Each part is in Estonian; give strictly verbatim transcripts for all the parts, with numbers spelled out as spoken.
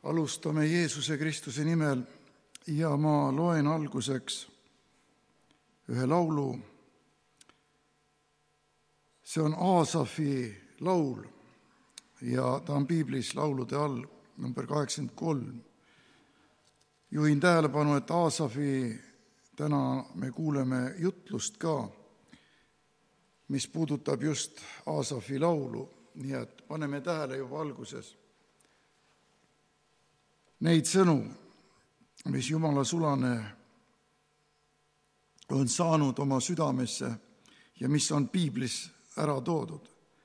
Alustame Jeesuse Kristuse nimel ja ma loen alguseks ühe laulu. See on Aasafi laul ja ta on piiblis laulude all number kaheksakümmend kolm. Juhin tähelepanu, et Aasafi täna me kuuleme jutlust ka, mis puudutab just Aasafi laulu, nii et paneme tähele juba alguses neid sõnu, mis Jumala sulane on saanud oma südamesse ja mis on piiblis ära toodud.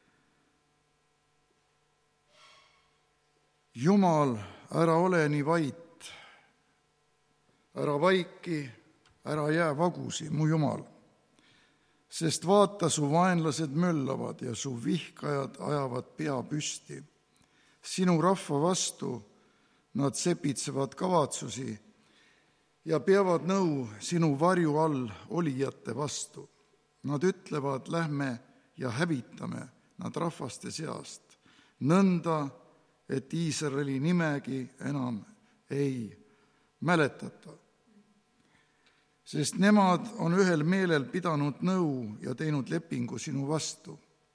Jumal, ära ole nii vait, ära vaiki, ära jää vagusi, mu Jumal, sest vaata, su vaenlased möllavad ja su vihkajad ajavad pea püsti. Sinu rahva vastu nad sepitsevad kavatsusi ja peavad nõu sinu varju all olijate vastu. Nad ütlevad, lähme ja hävitame nad rahvaste seast, nõnda, et Iisraeli nimegi enam ei mäletata. Sest nemad on ühel meelel pidanud nõu ja teinud lepingu sinu vastu.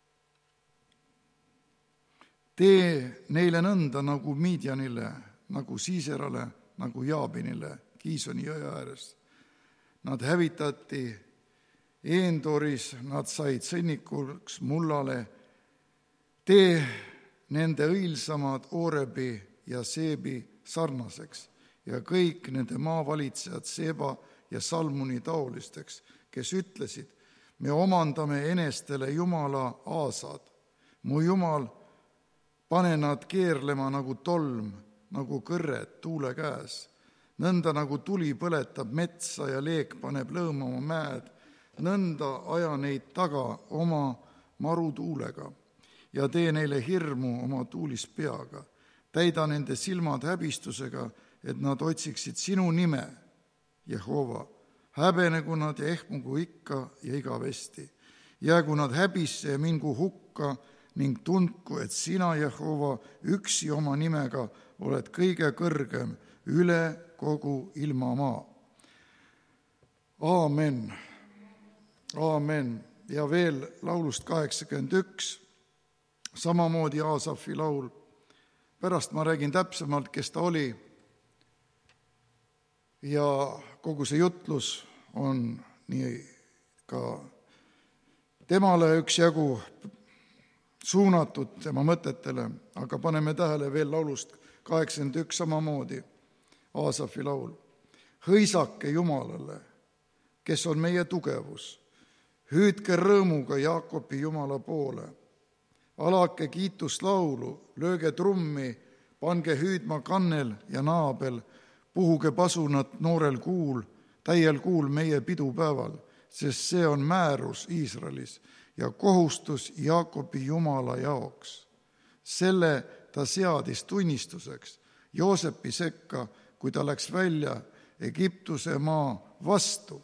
Tee neile nõnda nagu Midianile, nagu Siiserale, nagu Jaabinile, Kiisoni jõe ääres. Nad hävitati Eendoris, nad said sõnnikuks mullale. Tee nende õilsamad Oorebi ja Seebi sarnaseks ja kõik nende maavalitsejad Seeba ja Salmuni taolisteks, kes ütlesid, me omandame enestele Jumala aasad. Mu Jumal, pane nad keerlema nagu tolm, nagu kõrred tuule käes. Nõnda nagu tuli põletab metsa ja leek paneb lõõmama mäed, nõnda aja neid taga oma marutuulega ja tee neile hirmu oma tuulispeaga. Täida nende silmad häbistusega, et nad otsiksid sinu nime, Jehova. Häbenegu nad ja ehmugu ikka ja igavesti. Jäägu nad häbisse ja mingu hukka ning tundku, et sina, Jehova, üksi oma nimega oled kõige kõrgem üle kogu ilmamaa. Aamen. Aamen. Ja veel laulust kaheksakümmend üks, samamoodi Aasafi laul. Pärast ma räägin täpsemalt, kes ta oli. Ja kogu see jutlus on nii ka temale üks jagu suunatud tema mõtetele, aga paneme tähele veel laulust kaheksakümmend üks samamoodi, Aasafi laul. Hõisake Jumalale, kes on meie tugevus. Hüüdke rõõmuga Jaakobi Jumala poole. Alake kiituslaulu, lööge trummi, pange hüüdma kannel ja naabel, puhuge pasunat noorel kuul, täiel kuul meie pidupäeval, sest see on määrus Iisraelis ja kohustus Jaakobi Jumala jaoks. Selle ta seadis tunnistuseks Joosepi sekka, kui ta läks välja Egiptuse maa vastu.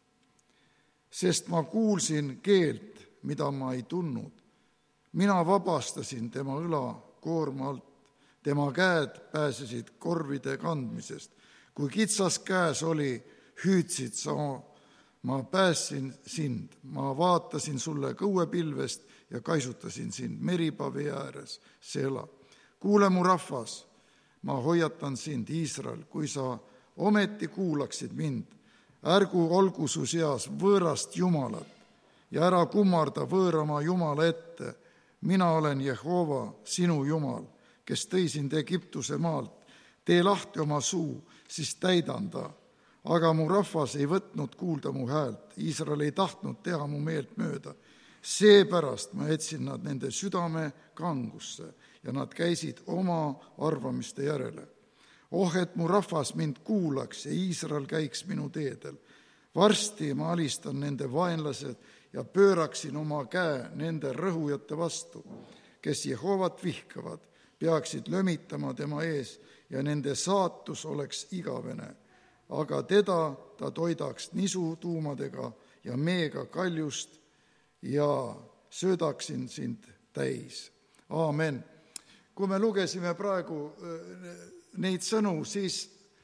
Sest ma kuulsin keelt, mida ma ei tundnud. Mina vabastasin tema õla koorma alt. Tema käed pääsesid korvide kandmisest. Kui kitsas käes oli, hüüdsid sa, ma päästsin sind. Ma vaatasin sulle kõuepilvest ja kaisutasin sind Meribavee ääres, Sela. Kuule mu rahvas, ma hoiatan sind, Iisrael, kui sa ometi kuulaksid mind. Ärgu olgu su seas võõrast Jumalat ja ära kummarda võõrama Jumala ette. Mina olen Jehova, sinu Jumal, kes tõi sind Egiptuse maalt. Tee lahti oma suu, siis täidan ta. Aga mu rahvas ei võtnud kuulda mu häält. Iisrael ei tahtnud teha mu meelt mööda. Seepärast ma etsin nad nende südame kangusse ja nad käisid oma arvamiste järele. Oh, et mu rahvas mind kuulaks ja Iisrael käiks minu teedel. Varsti ma alistan nende vaenlased ja pööraksin oma käe nende rõhujate vastu, kes Jehovat vihkavad, peaksid lömitama tema ees ja nende saatus oleks igavene. Aga teda ta toidaks nisutuumadega ja meega kaljust ja söödaksin sind täis. Aamen. Kui me lugesime praegu neid sõnu, siis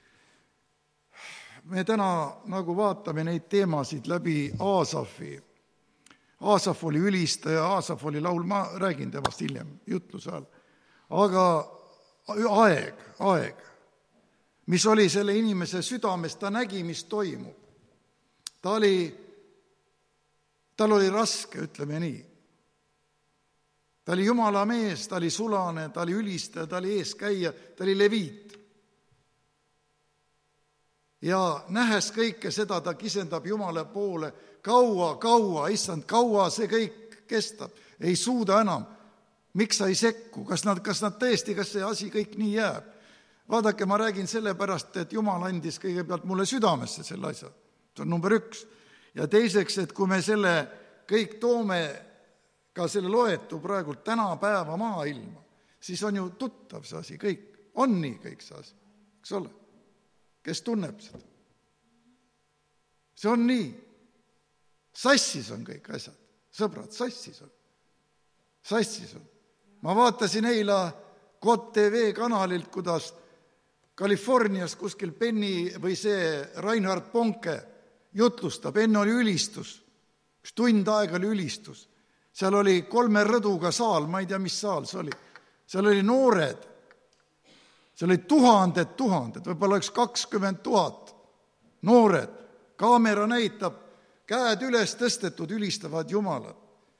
me täna nagu vaatame neid teemasid läbi Aasafi. Aasaf oli ülistaja, Aasaf oli laul, ma räägin temast hiljem jutluse ajal. Aga aeg, aeg, mis oli selle inimese südames, ta nägi, mis toimub. Ta oli, tal oli raske, ütleme nii. Ta oli Jumala mees, ta oli sulane, ta oli ülistaja, ta oli eeskäija, ta oli leviit. Ja nähes kõike seda, ta kisendab Jumala poole, kaua, kaua, issand, kaua see kõik kestab, ei suuda enam. Miks sa ei sekku? Kas nad, kas nad tõesti, kas see asi kõik nii jääb? Vaadake, ma räägin sellepärast, et Jumal andis kõigepealt mulle südamesse selle asja. See on number üks. Ja teiseks, et kui me selle kõik toome ka selle loetu praegult tänapäeva maailma, siis on ju tuttav see asi kõik. On nii kõik see asi, eks ole? Kes tunneb seda? See on nii. Sassis on kõik asjad. Sõbrad, sassis on. Sassis on. Ma vaatasin eila K O T T V kanalilt, kuidas Californias kuskil Penny või see Reinhard Bonke jutlustab. Enne oli ülistus. Üks tund aega oli ülistus. Seal oli kolme rõduga saal, ma ei tea, mis saal see oli. Seal oli noored. Seal oli tuhanded, tuhanded, võib-olla üks kakskümmend tuhat noored. Kaamera näitab, käed üles tõstetud, ülistavad Jumalat.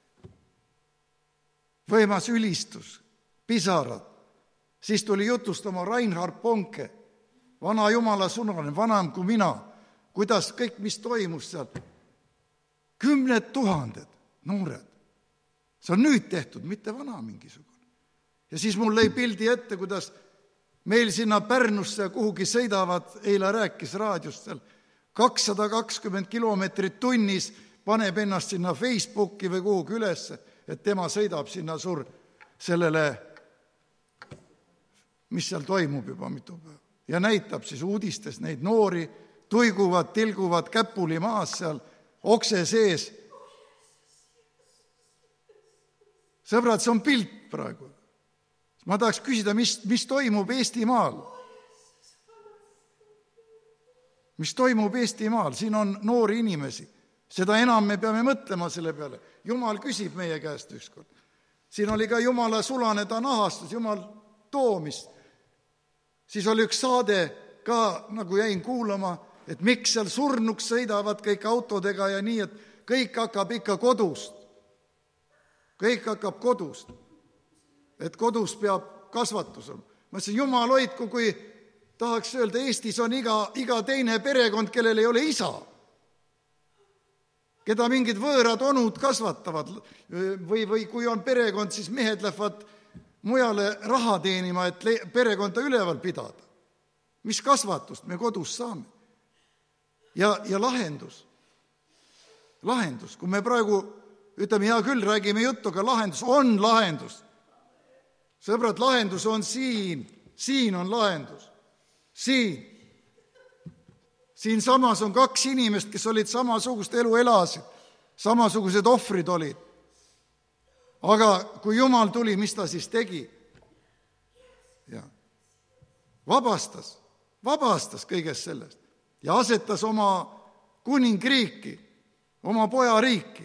Võimas ülistus, pisarad. Siis tuli jutustama Reinhard Bonke, vana Jumala sunane, vanam kui mina, kuidas kõik, mis toimus seal. Kümned tuhanded noored. See on nüüd tehtud, mitte vana mingisugune. Ja siis mul lõi pildi ette, kuidas meil sinna Pärnusse kuhugi sõidavad, eile rääkis raadiost seal, kakssada kakskümmend kilomeetrit tunnis, paneb ennast sinna Facebooki või kuhugi üles, et tema sõidab sinna sur sellele, mis seal toimub juba mitu päeva. Ja näitab siis uudistes neid noori, tuiguvad, tilguvad käpuli maas seal, okse sees. Sõbrad, see on pilt praegu. Ma tahaks küsida, mis, mis toimub Eestimaal? Mis toimub Eestimaal? Siin on noori inimesi. Seda enam me peame mõtlema selle peale. Jumal küsib meie käest ükskord. Siin oli ka Jumala sulane, ta nahastus, Jumal toomist. Siis oli üks saade ka, nagu jäin kuulama, et miks seal surnuks sõidavad kõik autodega ja nii, et kõik hakkab ikka kodust. Kõik hakkab kodust. Et kodus peab kasvatus olema. Ma ütlesin, Jumal hoidku, kui tahaks öelda, Eestis on iga, iga teine perekond, kellel ei ole isa. Keda mingid võõrad onud kasvatavad. Või, või kui on perekond, siis mehed lähevad mujale raha teenima, et perekonda üleval pidada. Mis kasvatust me kodus saame? Ja, ja lahendus. Lahendus. Kui me praegu ütleme, hea küll, räägime juttu, aga lahendus on lahendus. Sõbrad, lahendus on siin. Siin on lahendus. Siin. Siin samas on kaks inimest, kes olid samasugust elu elasid. Samasugused ohvrid olid. Aga kui Jumal tuli, mis ta siis tegi? Ja. Vabastas. Vabastas kõigest sellest. Ja asetas oma kuningriiki, oma poja riiki.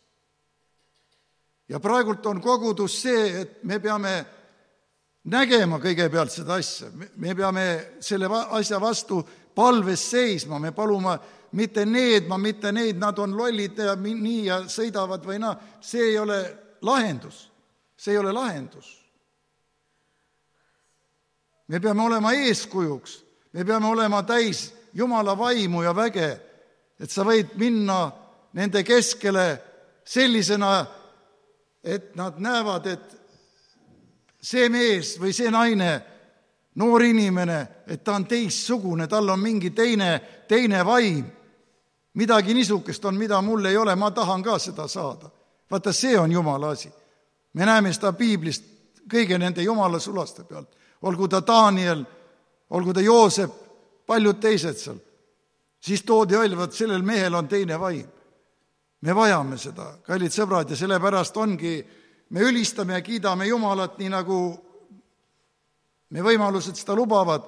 Ja praegult on kogudus see, et me peame nägema kõigepealt seda asja. Me peame selle asja vastu palves seisma, me paluma mitte need, ma mitte neid, nad on lollid ja nii ja sõidavad või naa. See ei ole lahendus. See ei ole lahendus. Me peame olema eeskujuks. Me peame olema täis Jumala vaimu ja väge, et sa võid minna nende keskele sellisena, et nad näevad, et see mees või see naine, noor inimene, et ta on teissugune, tal on mingi teine, teine vaim. Midagi niisugust on, mida mul ei ole, ma tahan ka seda saada. Vaata, see on Jumala asi. Me näeme seda Piiblist kõige nende Jumala sulaste pealt. Olgu ta Daniel, olgu ta Joosep, paljud teised seal. Siis toodi välja, et sellel mehel on teine vaim. Me vajame seda, kallid sõbrad, ja sellepärast ongi, me ülistame ja kiidame Jumalat nii nagu me võimalused seda lubavad,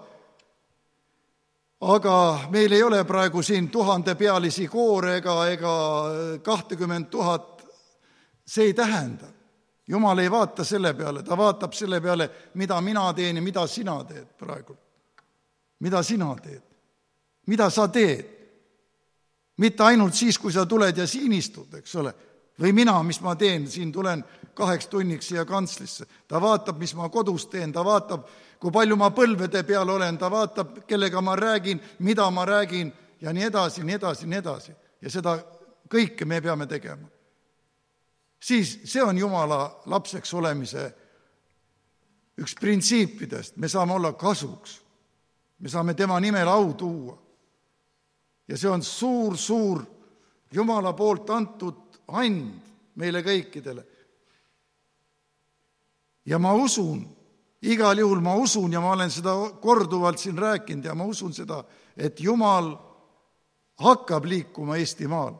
aga meil ei ole praegu siin tuhandepealisi koore ega, ega kahtekümmend tuhat, see ei tähenda. Jumal ei vaata selle peale, ta vaatab selle peale, mida mina teen ja mida sina teed praegu. Mida sina teed? Mida sa teed? Mitte ainult siis, kui sa tuled ja siin istud, eks ole, või mina, mis ma teen, siin tulen kaheks tunniks siia kantslisse. Ta vaatab, mis ma kodus teen, ta vaatab, kui palju ma põlvede peal olen, ta vaatab, kellega ma räägin, mida ma räägin ja nii edasi, nii edasi, nii edasi. Ja seda kõike me peame tegema. Siis see on Jumala lapseks olemise üks printsiipidest. Me saame olla kasuks. Me saame tema nimel au tuua. Ja see on suur, suur Jumala poolt antud and meile kõikidele. Ja ma usun, igal juhul ma usun ja ma olen seda korduvalt siin rääkinud ja ma usun seda, et Jumal hakkab liikuma Eestimaal.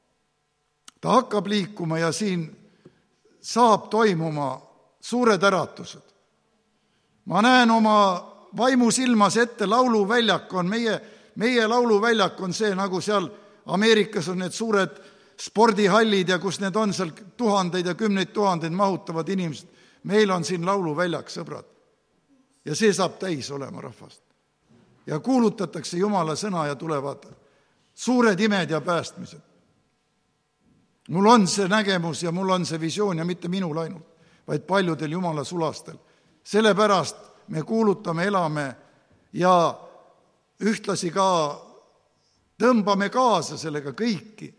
Ta hakkab liikuma ja siin saab toimuma suured äratused. Ma näen oma vaimu silmas ette, lauluväljak on meie, meie lauluväljak on see, nagu seal Ameerikas on need suured spordihallid ja kus need on seal tuhandeid ja kümneid tuhandeid mahutavad inimesed. Meil on siin lauluväljak, sõbrad. Ja see saab täis olema rahvast. Ja kuulutatakse Jumala sõna ja tulevad suured imed ja päästmised. Mul on see nägemus ja mul on see visioon ja mitte minul ainult, vaid paljudel Jumala sulastel. Sellepärast me kuulutame, elame ja ühtlasi ka tõmbame kaasa sellega kõiki.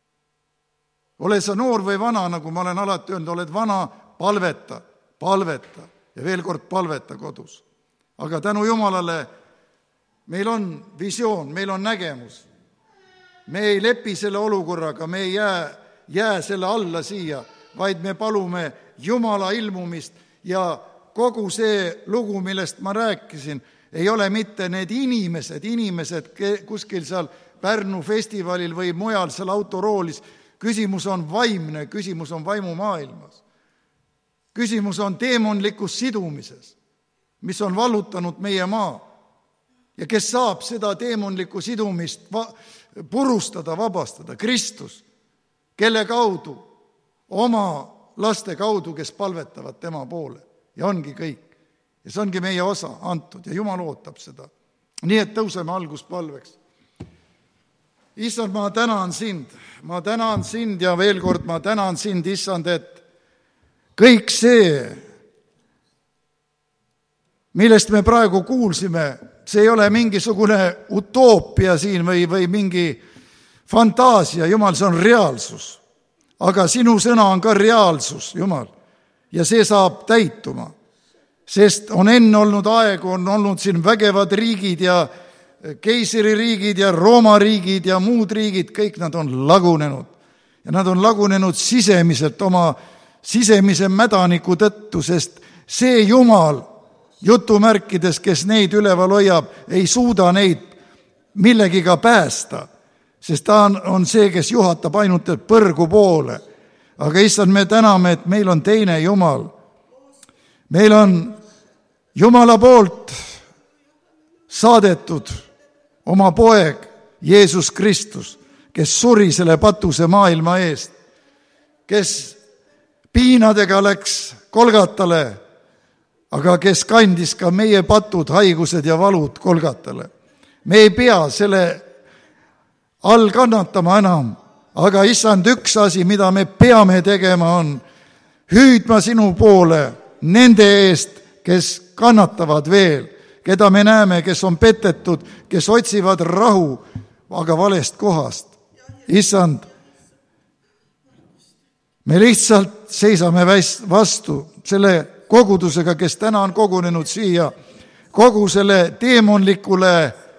Ole sa noor või vana, nagu ma olen alati öelnud, oled vana, palveta, palveta ja veel kord palveta kodus. Aga tänu Jumalale meil on visioon, meil on nägemus. Me ei lepi selle olukorraga, me ei jää, jää selle alla siia, vaid me palume Jumala ilmumist ja kogu see lugu, millest ma rääkisin, ei ole mitte need inimesed, inimesed kuskil seal Pärnu festivalil või mujal seal autoroolis. Küsimus on vaimne, küsimus on vaimumaailmas. Küsimus on teemonlikus sidumises, mis on vallutanud meie maa. Ja kes saab seda teemonlikku sidumist va- purustada, vabastada? Kristus, kelle kaudu, oma laste kaudu, kes palvetavad tema poole. Ja ongi kõik. Ja see ongi meie osa antud ja Jumal ootab seda. Nii et tõuseme alguspalveks. Issand, ma tänan sind, ma tänan sind ja veel kord ma tänan sind, Issand, et kõik see, millest me praegu kuulsime, see ei ole mingisugune utoopia siin või, või mingi fantaasia, Jumal, see on reaalsus. Aga sinu sõna on ka reaalsus, Jumal, ja see saab täituma, sest on enne olnud aegu, on olnud siin vägevad riigid ja keisririigid ja Rooma riigid ja muud riigid, kõik nad on lagunenud. Ja nad on lagunenud sisemiselt oma sisemise mädaniku tõttu, sest see Jumal, jutumärkides, kes neid üleval hoiab, ei suuda neid millegiga päästa, sest ta on, on see, kes juhatab ainult põrgu poole. Aga issand, me täname, et meil on teine Jumal. Meil on Jumala poolt saadetud oma poeg Jeesus Kristus, kes suri selle patuse maailma eest, kes piinadega läks Kolgatale, aga kes kandis ka meie patud, haigused ja valud Kolgatale. Me ei pea selle all kannatama enam, aga issand, üks asi, mida me peame tegema, on hüüdma sinu poole nende eest, kes kannatavad veel, keda me näeme, kes on petetud, kes otsivad rahu, aga valest kohast. Issand, me lihtsalt seisame vastu selle kogudusega, kes täna on kogunenud siia, kogu selle teemonlikule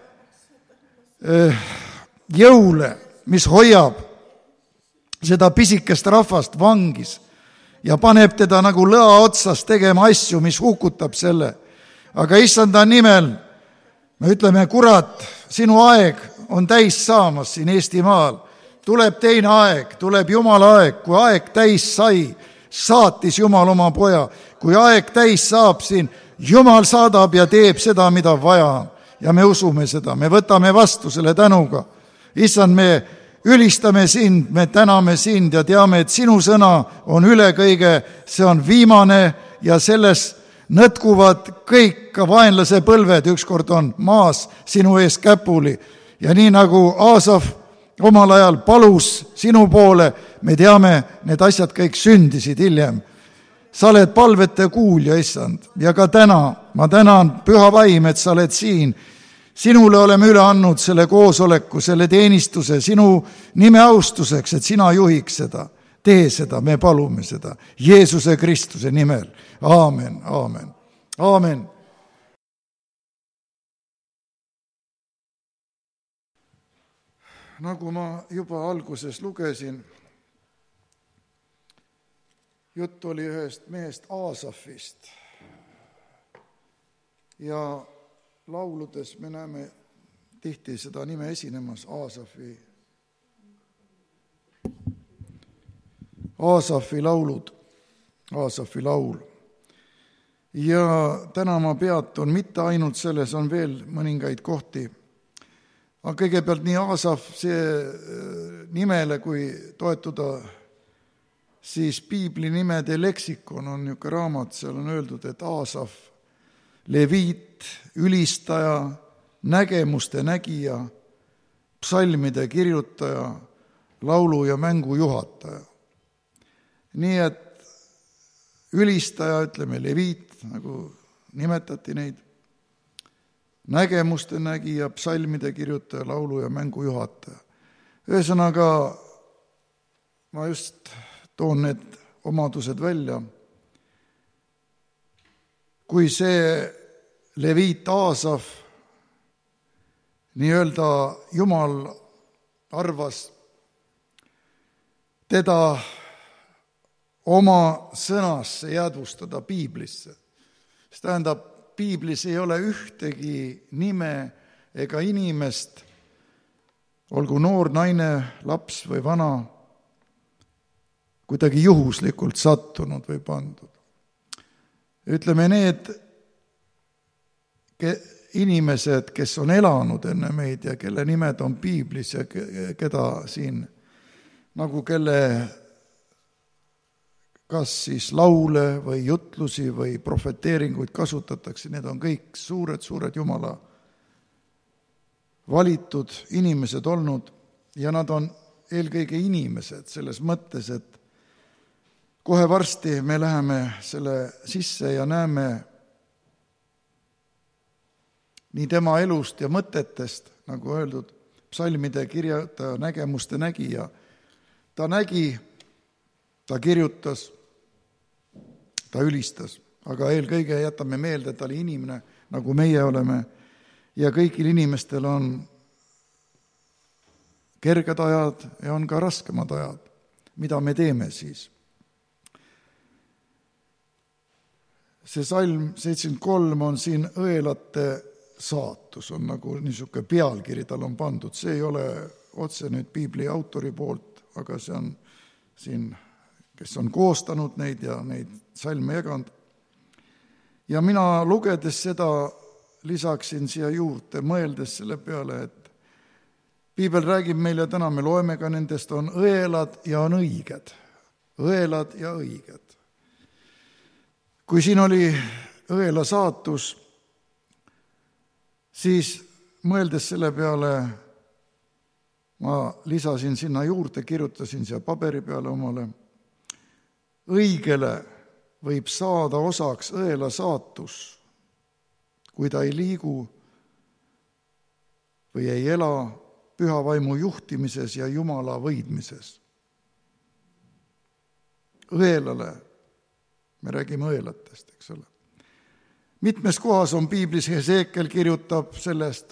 jõule, mis hoiab seda pisikest rahvast vangis ja paneb teda nagu lõa otsas tegema asju, mis hukutab selle. Aga issanda nimel me ütleme, kurat, sinu aeg on täis saamas siin Eestimaal. Tuleb teine aeg, tuleb Jumala aeg. Kui aeg täis sai, saatis Jumal oma poja. Kui aeg täis saab siin, Jumal saadab ja teeb seda, mida vaja. Ja me usume seda, me võtame vastu selle tänuga. Issand, me ülistame sind, me täname sind ja teame, et sinu sõna on üle kõige, see on viimane ja selles nõtkuvad kõik ka vaenlase põlved, ükskord on maas sinu ees käpuli. Ja nii nagu Aasaf omal ajal palus sinu poole, me teame, need asjad kõik sündisid hiljem. Sa oled palvete kuulja, issand, ja ka täna ma tänan, püha vaim, et sa oled siin. Sinule oleme üle andnud selle koosoleku, selle teenistuse, sinu nime austuseks, et sina juhiks seda. Tee seda, me palume seda. Jeesuse Kristuse nimel. Aamen, aamen, aamen. Nagu ma juba alguses lugesin, jutt oli ühest mehest Aasafist. Ja lauludes me näeme tihti seda nime esinemas, Aasafi. Aasafi laulud, Aasafi laul. Ja täna ma peatun mitte ainult selles, on veel mõningaid kohti. Aga kõigepealt nii Aasaf, see nimele, kui toetuda, siis piibli nimede leksikon on niisugune raamat, seal on öeldud, et Aasaf, leviit, ülistaja, nägemuste nägija, psalmide kirjutaja, laulu ja mängu juhataja. Nii et ülistaja, ütleme leviit, nagu nimetati neid, nägemuste nägija, psalmide kirjutaja, laulu ja mängu juhataja. Ühesõnaga, ma just toon need omadused välja. Kui see leviit Aasaf, nii-öelda Jumal arvas teda oma sõnasse jäädvustada piiblisse. See tähendab, piiblis ei ole ühtegi nime ega inimest, olgu noor, naine, laps või vana, kuidagi juhuslikult sattunud või pandud. Ütleme, need inimesed, kes on elanud enne meid ja kelle nimed on piiblis ja keda siin, nagu kelle kas siis laule või jutlusi või profeteeringuid kasutatakse, need on kõik suured, suured Jumala valitud inimesed olnud ja nad on eelkõige inimesed selles mõttes, et kohe varsti me läheme selle sisse ja näeme nii tema elust ja mõtetest, nagu öeldud, psalmide kirjutaja, nägemuste nägija. Ta nägi, ta kirjutas, ta ülistas, aga eelkõige jätame meelde, et ta oli inimene, nagu meie oleme, ja kõigil inimestel on kerged ajad ja on ka raskemad ajad. Mida me teeme siis? See salm seitsekümmend kolm on siin õelate saatus, on nagu niisugune pealkiri tal on pandud. See ei ole otse nüüd piibli autori poolt, aga see on siin, kes on koostanud neid ja neid salme jaganud. Ja mina lugedes seda lisaksin siia juurde, mõeldes selle peale, et piibel räägib meile täna, me loeme ka nendest, on õelad ja on õiged. Õelad ja õiged. Kui siin oli õela saatus, siis mõeldes selle peale, ma lisasin sinna juurde, kirjutasin siia paberi peale omale, õigele võib saada osaks õela saatus, kui ta ei liigu või ei ela püha vaimu juhtimises ja Jumala võidmises. Õelale, me räägime õelatest, eks ole. Mitmes kohas on piiblis, Heseekel kirjutab sellest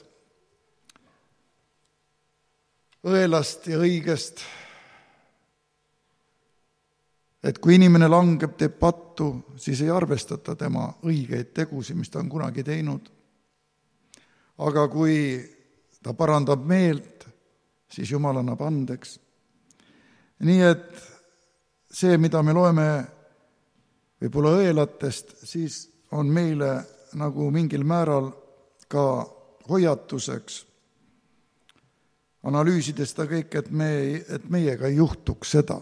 õelast ja õigest, et kui inimene langeb, teeb pattu, siis ei arvestata tema õigeid tegusid, mis ta on kunagi teinud. Aga kui ta parandab meelt, siis Jumal annab andeks. Nii et see, mida me loeme võib-olla õelatest, siis on meile nagu mingil määral ka hoiatuseks, analüüsides seda kõik, et, me, et meiega ei juhtuks seda,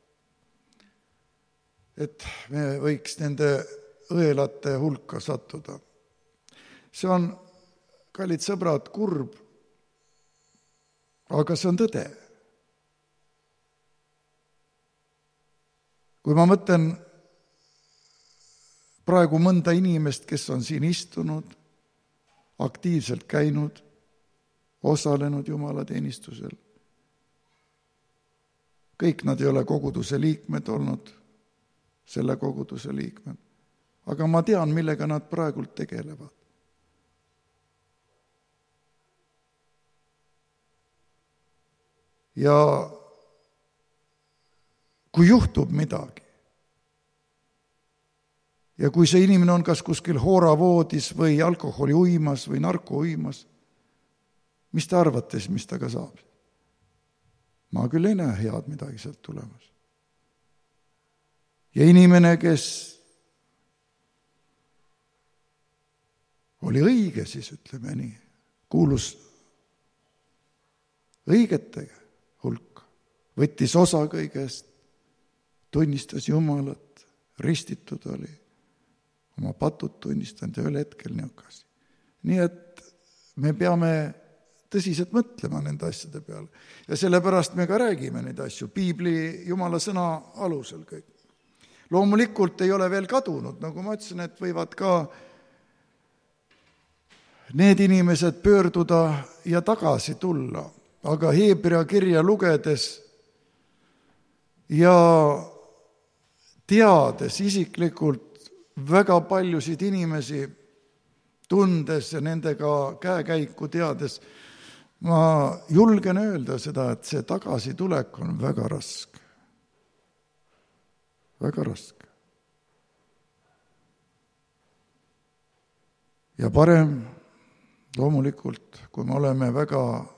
et me võiks nende õelate hulka sattuda. See on, kallid sõbrad, kurb, aga see on tõde. Kui ma mõtlen praegu mõnda inimest, kes on siin istunud, aktiivselt käinud, osalenud jumalateenistusel. Kõik nad ei ole koguduse liikmed olnud, selle koguduse liikmed. Aga ma tean, millega nad praegult tegelevad. Ja kui juhtub midagi, ja kui see inimene on kas kuskil hooravoodis või alkoholi uimas või narko uimas, mis te arvate, mis taga saab? Ma küll ei näe head midagi sealt tulemas. Ja inimene, kes oli õige, siis ütleme nii, kuulus õigetega hulk, võttis osa kõigest, tunnistas Jumalat, ristitud oli, oma patud tunnistanud ja üle hetkel niukasi. Nii et me peame tõsiselt mõtlema nende asjade peale. Ja sellepärast me ka räägime neid asju, piibli Jumala sõna alusel kõik. Loomulikult ei ole veel kadunud, nagu ma ütlesin, et võivad ka need inimesed pöörduda ja tagasi tulla, aga Heebrea kirja lugedes ja teades isiklikult väga paljusid inimesi tundes ja nendega käekäiku teades, ma julgen öelda seda, et see tagasitulek on väga raske. Väga raske. Ja parem loomulikult, kui me oleme väga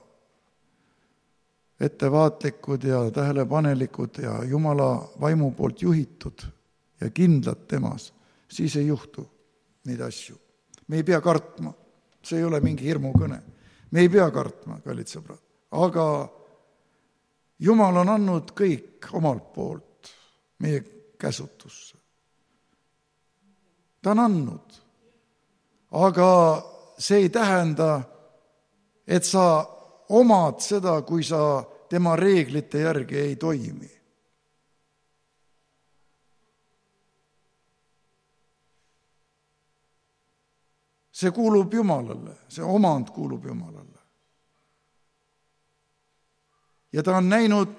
ettevaatlikud ja tähelepanelikud ja Jumala vaimu poolt juhitud ja kindlad temas, siis ei juhtu neid asju. Me ei pea kartma, see ei ole mingi hirmukõne. Me ei pea kartma, kallid sõbrad, aga Jumal on andnud kõik omalt poolt meie käsutusse. Ta on andnud, aga see ei tähenda, et sa omad seda, kui sa tema reeglite järgi ei toimi. See kuulub Jumalale, see omand kuulub Jumalale. Ja ta on näinud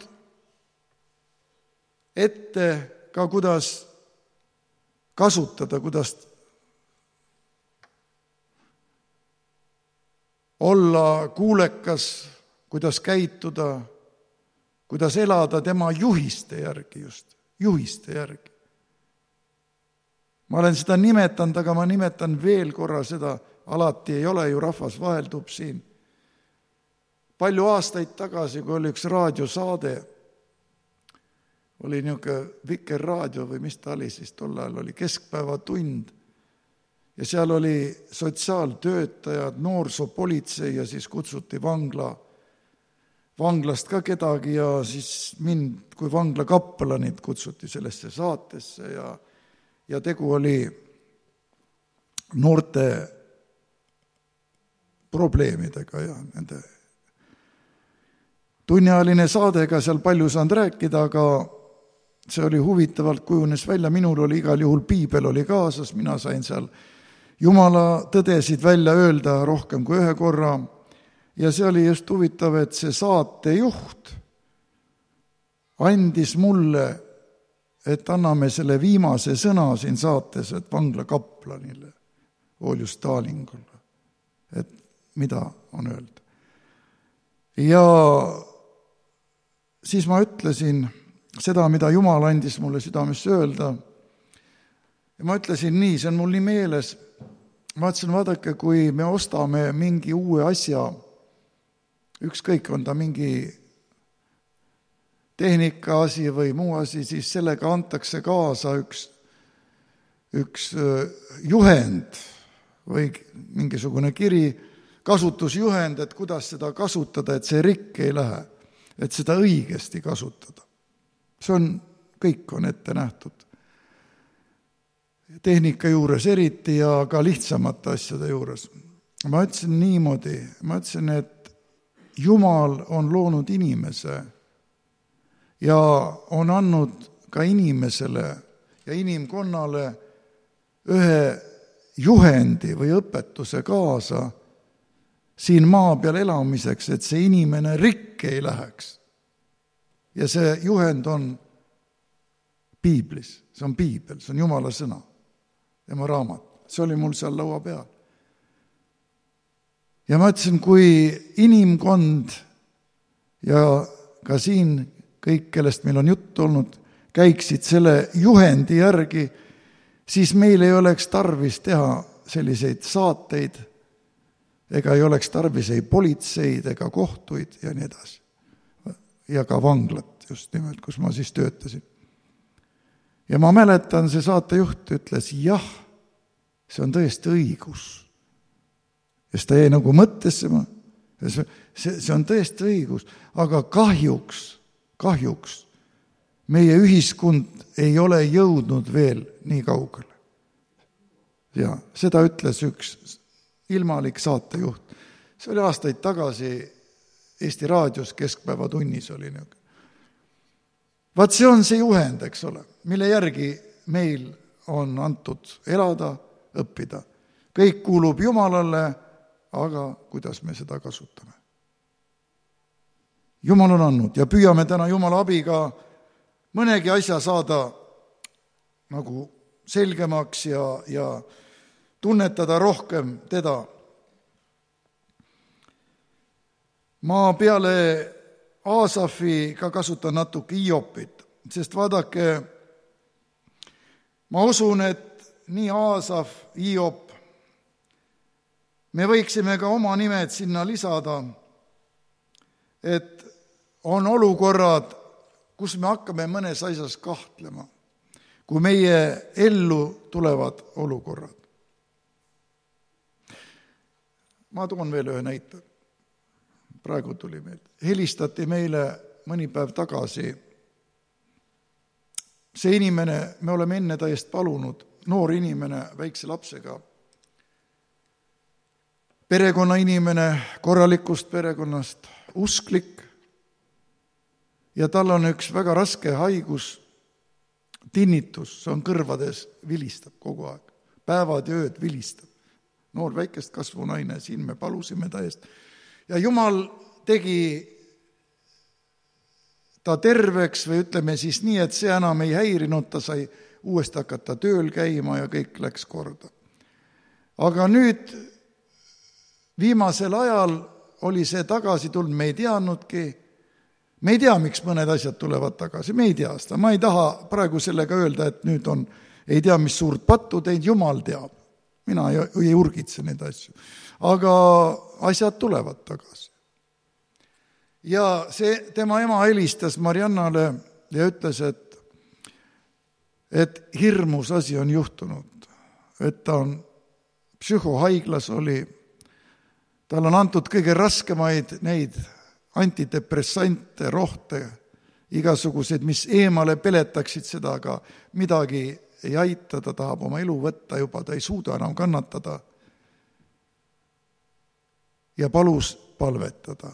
ette ka, kuidas kasutada, kuidas olla kuulekas, kuidas käituda, kuidas elada tema juhiste järgi just, juhiste järgi. Ma olen seda nimetanud, aga ma nimetan veel korra seda, alati ei ole ju rahvas vaheldub siin. Palju aastaid tagasi, kui oli üks raadiosaade, oli niisugune Vikerraadio või mis ta oli siis tol ajal, oli keskpäevatund ja seal oli sotsiaaltöötajad, noorsoopolitsei ja siis kutsuti vangla, vanglast ka kedagi ja siis mind kui vangla kaplanit kutsuti sellesse saatesse ja ja tegu oli noorte probleemidega ja nende tunniajaline saadega seal palju saanud rääkida, aga see oli huvitavalt kujunes välja, minul oli igal juhul piibel oli kaasas, mina sain seal Jumala tõdesid välja öelda rohkem kui ühe korra ja see oli just huvitav, et see saatejuht andis mulle, et anname selle viimase sõna siin saates, et vangla kaplanile, Oljus Stalingule, et mida on öelda. Ja siis ma ütlesin seda, mida Jumal andis mulle südamesse öelda. Ja ma ütlesin nii, see on mul nii meeles, ma ütlesin, vaadake, kui me ostame mingi uue asja, ükskõik on ta mingi tehnika asi või muu asi, siis sellega antakse kaasa üks, üks juhend või mingisugune kiri, kasutusjuhend, et kuidas seda kasutada, et see rikki ei lähe, et seda õigesti kasutada. See on, kõik on ette nähtud. Tehnika juures eriti ja ka lihtsamate asjade juures. Ma ütlesin niimoodi, ma ütlesin, et Jumal on loonud inimese ja on andnud ka inimesele ja inimkonnale ühe juhendi või õpetuse kaasa siin maa peal elamiseks, et see inimene rikke ei läheks. Ja see juhend on piiblis, see on piibel, see on Jumala sõna, tema raamat. See oli mul seal laua peal. Ja ma ütlesin, kui inimkond ja ka siin kõik, kellest meil on jutt olnud, käiksid selle juhendi järgi, siis meil ei oleks tarvis teha selliseid saateid, ega ei oleks tarvis ei politseid ega kohtuid ja nii edasi. Ja ka vanglat just nimelt, kus ma siis töötasin. Ja ma mäletan, see saatejuht ütles, jah, see on tõesti õigus. Ja seda jäi nagu mõttesse, see, see on tõesti õigus, aga kahjuks, kahjuks meie ühiskond ei ole jõudnud veel nii kaugele. Ja seda ütles üks ilmalik saatejuht. See oli aastaid tagasi Eesti raadios keskpäevatunnis oli niisugune. Vaat see on see juhend, eks ole, mille järgi meil on antud elada, õppida. Kõik kuulub Jumalale, aga kuidas me seda kasutame? Jumal on andnud ja püüame täna Jumala abiga mõnegi asja saada nagu selgemaks ja, ja tunnetada rohkem teda. Ma peale Aasafi ka kasutan natuke Hiopit, sest vaadake, ma usun, et nii Aasaf, Hiop, me võiksime ka oma nimed sinna lisada, et on olukorrad, kus me hakkame mõnes asjas kahtlema, kui meie ellu tulevad olukorrad. Ma toon veel ühe näite. Praegu tuli meil. Helistati meile mõni päev tagasi. See inimene, me oleme enne ta eest palunud, noor inimene väikse lapsega, perekonna inimene, korralikust perekonnast, usklik, ja tal on üks väga raske haigus, tinnitus, see on kõrvades, vilistab kogu aeg, päevad ja ööd vilistab. Noor väikest kasvu naine, siin me palusime ta eest. Ja Jumal tegi ta terveks või ütleme siis nii, et see enam ei häirinud, ta sai uuesti hakata tööl käima ja kõik läks korda. Aga nüüd viimasel ajal oli see tagasi tulnud, me ei teadnudki, me ei tea, miks mõned asjad tulevad tagasi, me ei tea seda, ma ei taha praegu sellega öelda, et nüüd on, ei tea, mis suurt pattu teid, Jumal teab, mina ei, ei urgitse neid asju, aga asjad tulevad tagasi. Ja see, tema ema helistas Mariannale ja ütles, et, et hirmus asi on juhtunud, et ta on psühhohaiglas oli, tal on antud kõige raskemaid neid antidepressante, rohte, igasuguseid, mis eemale peletaksid seda, aga midagi ei aita, ta tahab oma elu võtta juba, ta ei suuda enam kannatada. Ja palus palvetada.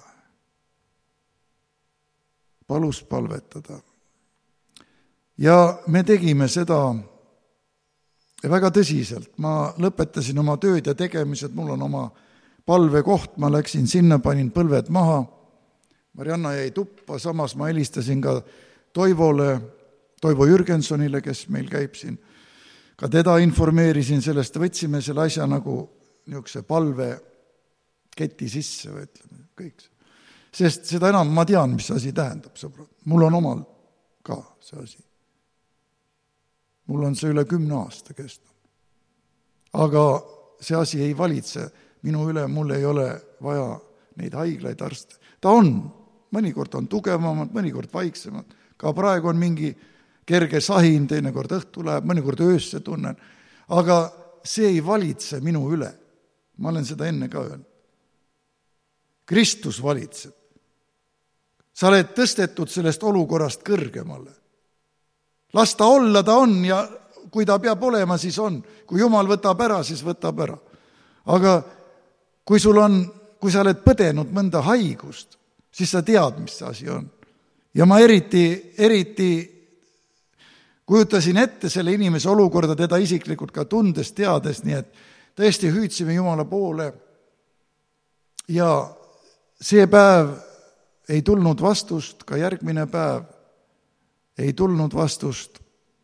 Palus palvetada. Ja me tegime seda väga tõsiselt. Ma lõpetasin oma tööd ja tegemised, mul on oma palvekoht, ma läksin sinna, panin põlved maha. Marianna jäi tuppa, samas ma helistasin ka Toivole, Toivo Jürgensonile, kes meil käib siin. Ka teda informeerisin sellest, võtsime selle asja nagu niisuguse palve keti sisse või ütleme, kõik. Sest seda enam ma tean, mis asi tähendab, sõbrad. Mul on omal ka see asi. Mul on see üle kümne aasta kestnud. Aga see asi ei valitse minu üle, mul ei ole vaja neid haiglaid arste. Ta on, mõnikord on tugevamad, mõnikord vaiksemad. Ka praegu on mingi kerge sahin, teinekord õhtu läheb, mõnikord öösse tunnen. Aga see ei valitse minu üle. ma olen seda enne ka öelnud. Kristus valitseb. Sa oled tõstetud sellest olukorrast kõrgemale. Las ta olla, ta on, ja kui ta peab olema, siis on. Kui Jumal võtab ära, siis võtab ära. Aga kui sul on, kui sa oled põdenud mõnda haigust, siis sa tead, mis see asi on. Ja ma eriti, eriti kujutasin ette selle inimese olukorda, teda isiklikult ka tundes, teades, nii et tõesti hüüdsime Jumala poole ja see päev ei tulnud vastust, ka järgmine päev ei tulnud vastust.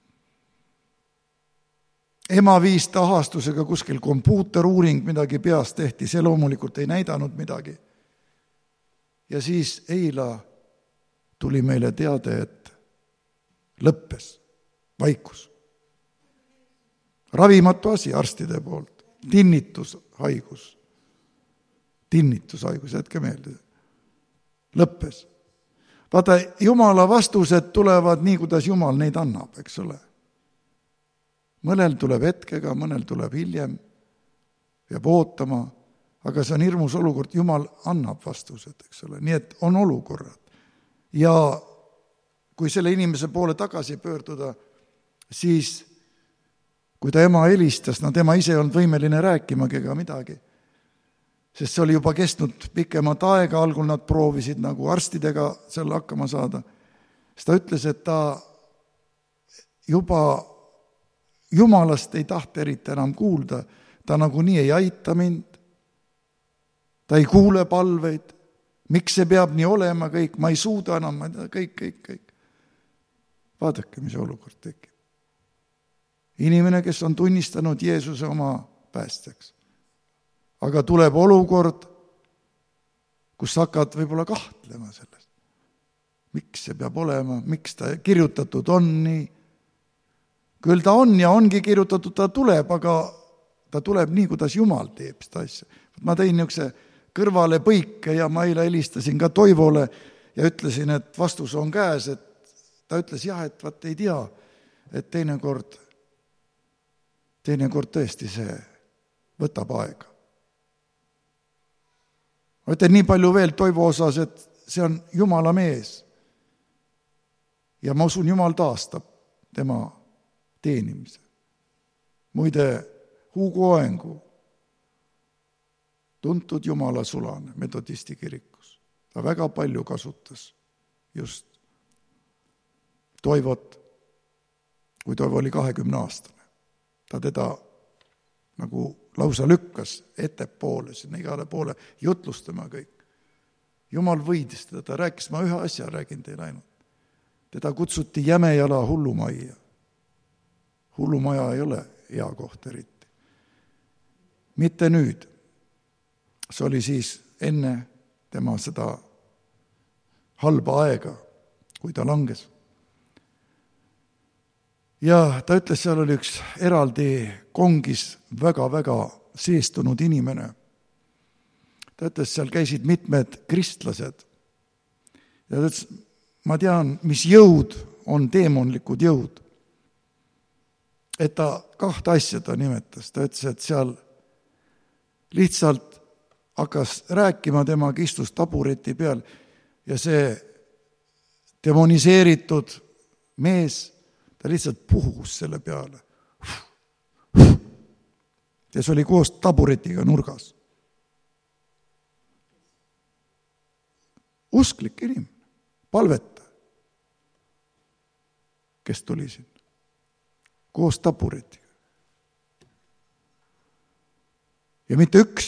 Ema viis ta ahastusega kuskil kompuuteruuring, midagi peast tehti, see loomulikult ei näidanud midagi. Ja siis eila tuli meile teade, et lõppes vaikus. Ravimatu asi arstide poolt, tinnitushaigus, tinnitushaigus, jätke meelde, lõppes. Vaata, Jumala vastused tulevad nii, kuidas Jumal neid annab, eks ole. Mõnel tuleb hetkega, mõnel tuleb hiljem, peab ootama, aga see on hirmus olukord, Jumal annab vastused, eks ole, nii et on olukorrad. Ja kui selle inimese poole tagasi pöörduda, siis kui ta ema helistas, no tema ise ei olnud võimeline rääkimagi ega midagi, sest see oli juba kestnud pikemat aega, algul nad proovisid nagu arstidega selle hakkama saada, siis ta ütles, et ta juba Jumalast ei tahta eriti enam kuulda, ta nagunii ei aita mind, ta ei kuule palveid, miks see peab nii olema kõik, ma ei suuda enam, ma ei tea, kõik, kõik, kõik. Vaadake, mis olukord tekib. Inimene, kes on tunnistanud Jeesuse oma päästjaks. Aga tuleb olukord, kus hakkad võib-olla kahtlema sellest. Miks see peab olema, miks ta kirjutatud on nii? Küll ta on ja ongi kirjutatud, ta tuleb, aga ta tuleb nii, kuidas Jumal teeb seda asja. Ma tõin niisuguse kõrvale põike ja ma eile helistasin ka Toivole ja ütlesin, et vastus on käes, et ta ütles jah, et vaat ei tea, et teinekord, teinekord tõesti see võtab aega. Ma ütlen nii palju veel Toivo osas, et see on Jumala mees. Ja ma usun, Jumal taastab tema teenimise. Muide, Hugo Oengu, tuntud Jumala sulane metodisti kirikus. Ta väga palju kasutas just Toivot, kui Toivo oli kahekümne aastane. Ta teda nagu lausa lükkas ettepoole, sinna igale poole jutlustama kõik. Jumal võidis teda, ta rääkis, ma ühe asja räägin teile ainult. Teda kutsuti Jämejala hullumajja. Hullumaja ei ole hea koht eriti. Mitte nüüd. See oli siis enne tema seda halba aega, kui ta langes. Ja ta ütles, seal oli üks eraldi kongis väga-väga seestunud inimene. Ta ütles, seal käisid mitmed kristlased. Ja ta ütles, ma tean, mis jõud on teemonlikud jõud. Et ta kahte asja ta nimetas. Ta ütles, et seal lihtsalt hakkas rääkima, temaga istus tabureti peal ja see demoniseeritud mees, ta lihtsalt puhus selle peale. Ja see oli koos taburetiga nurgas. Usklik inimene, palveta, kes tuli sinna. Koos taburetiga. Ja mitte üks.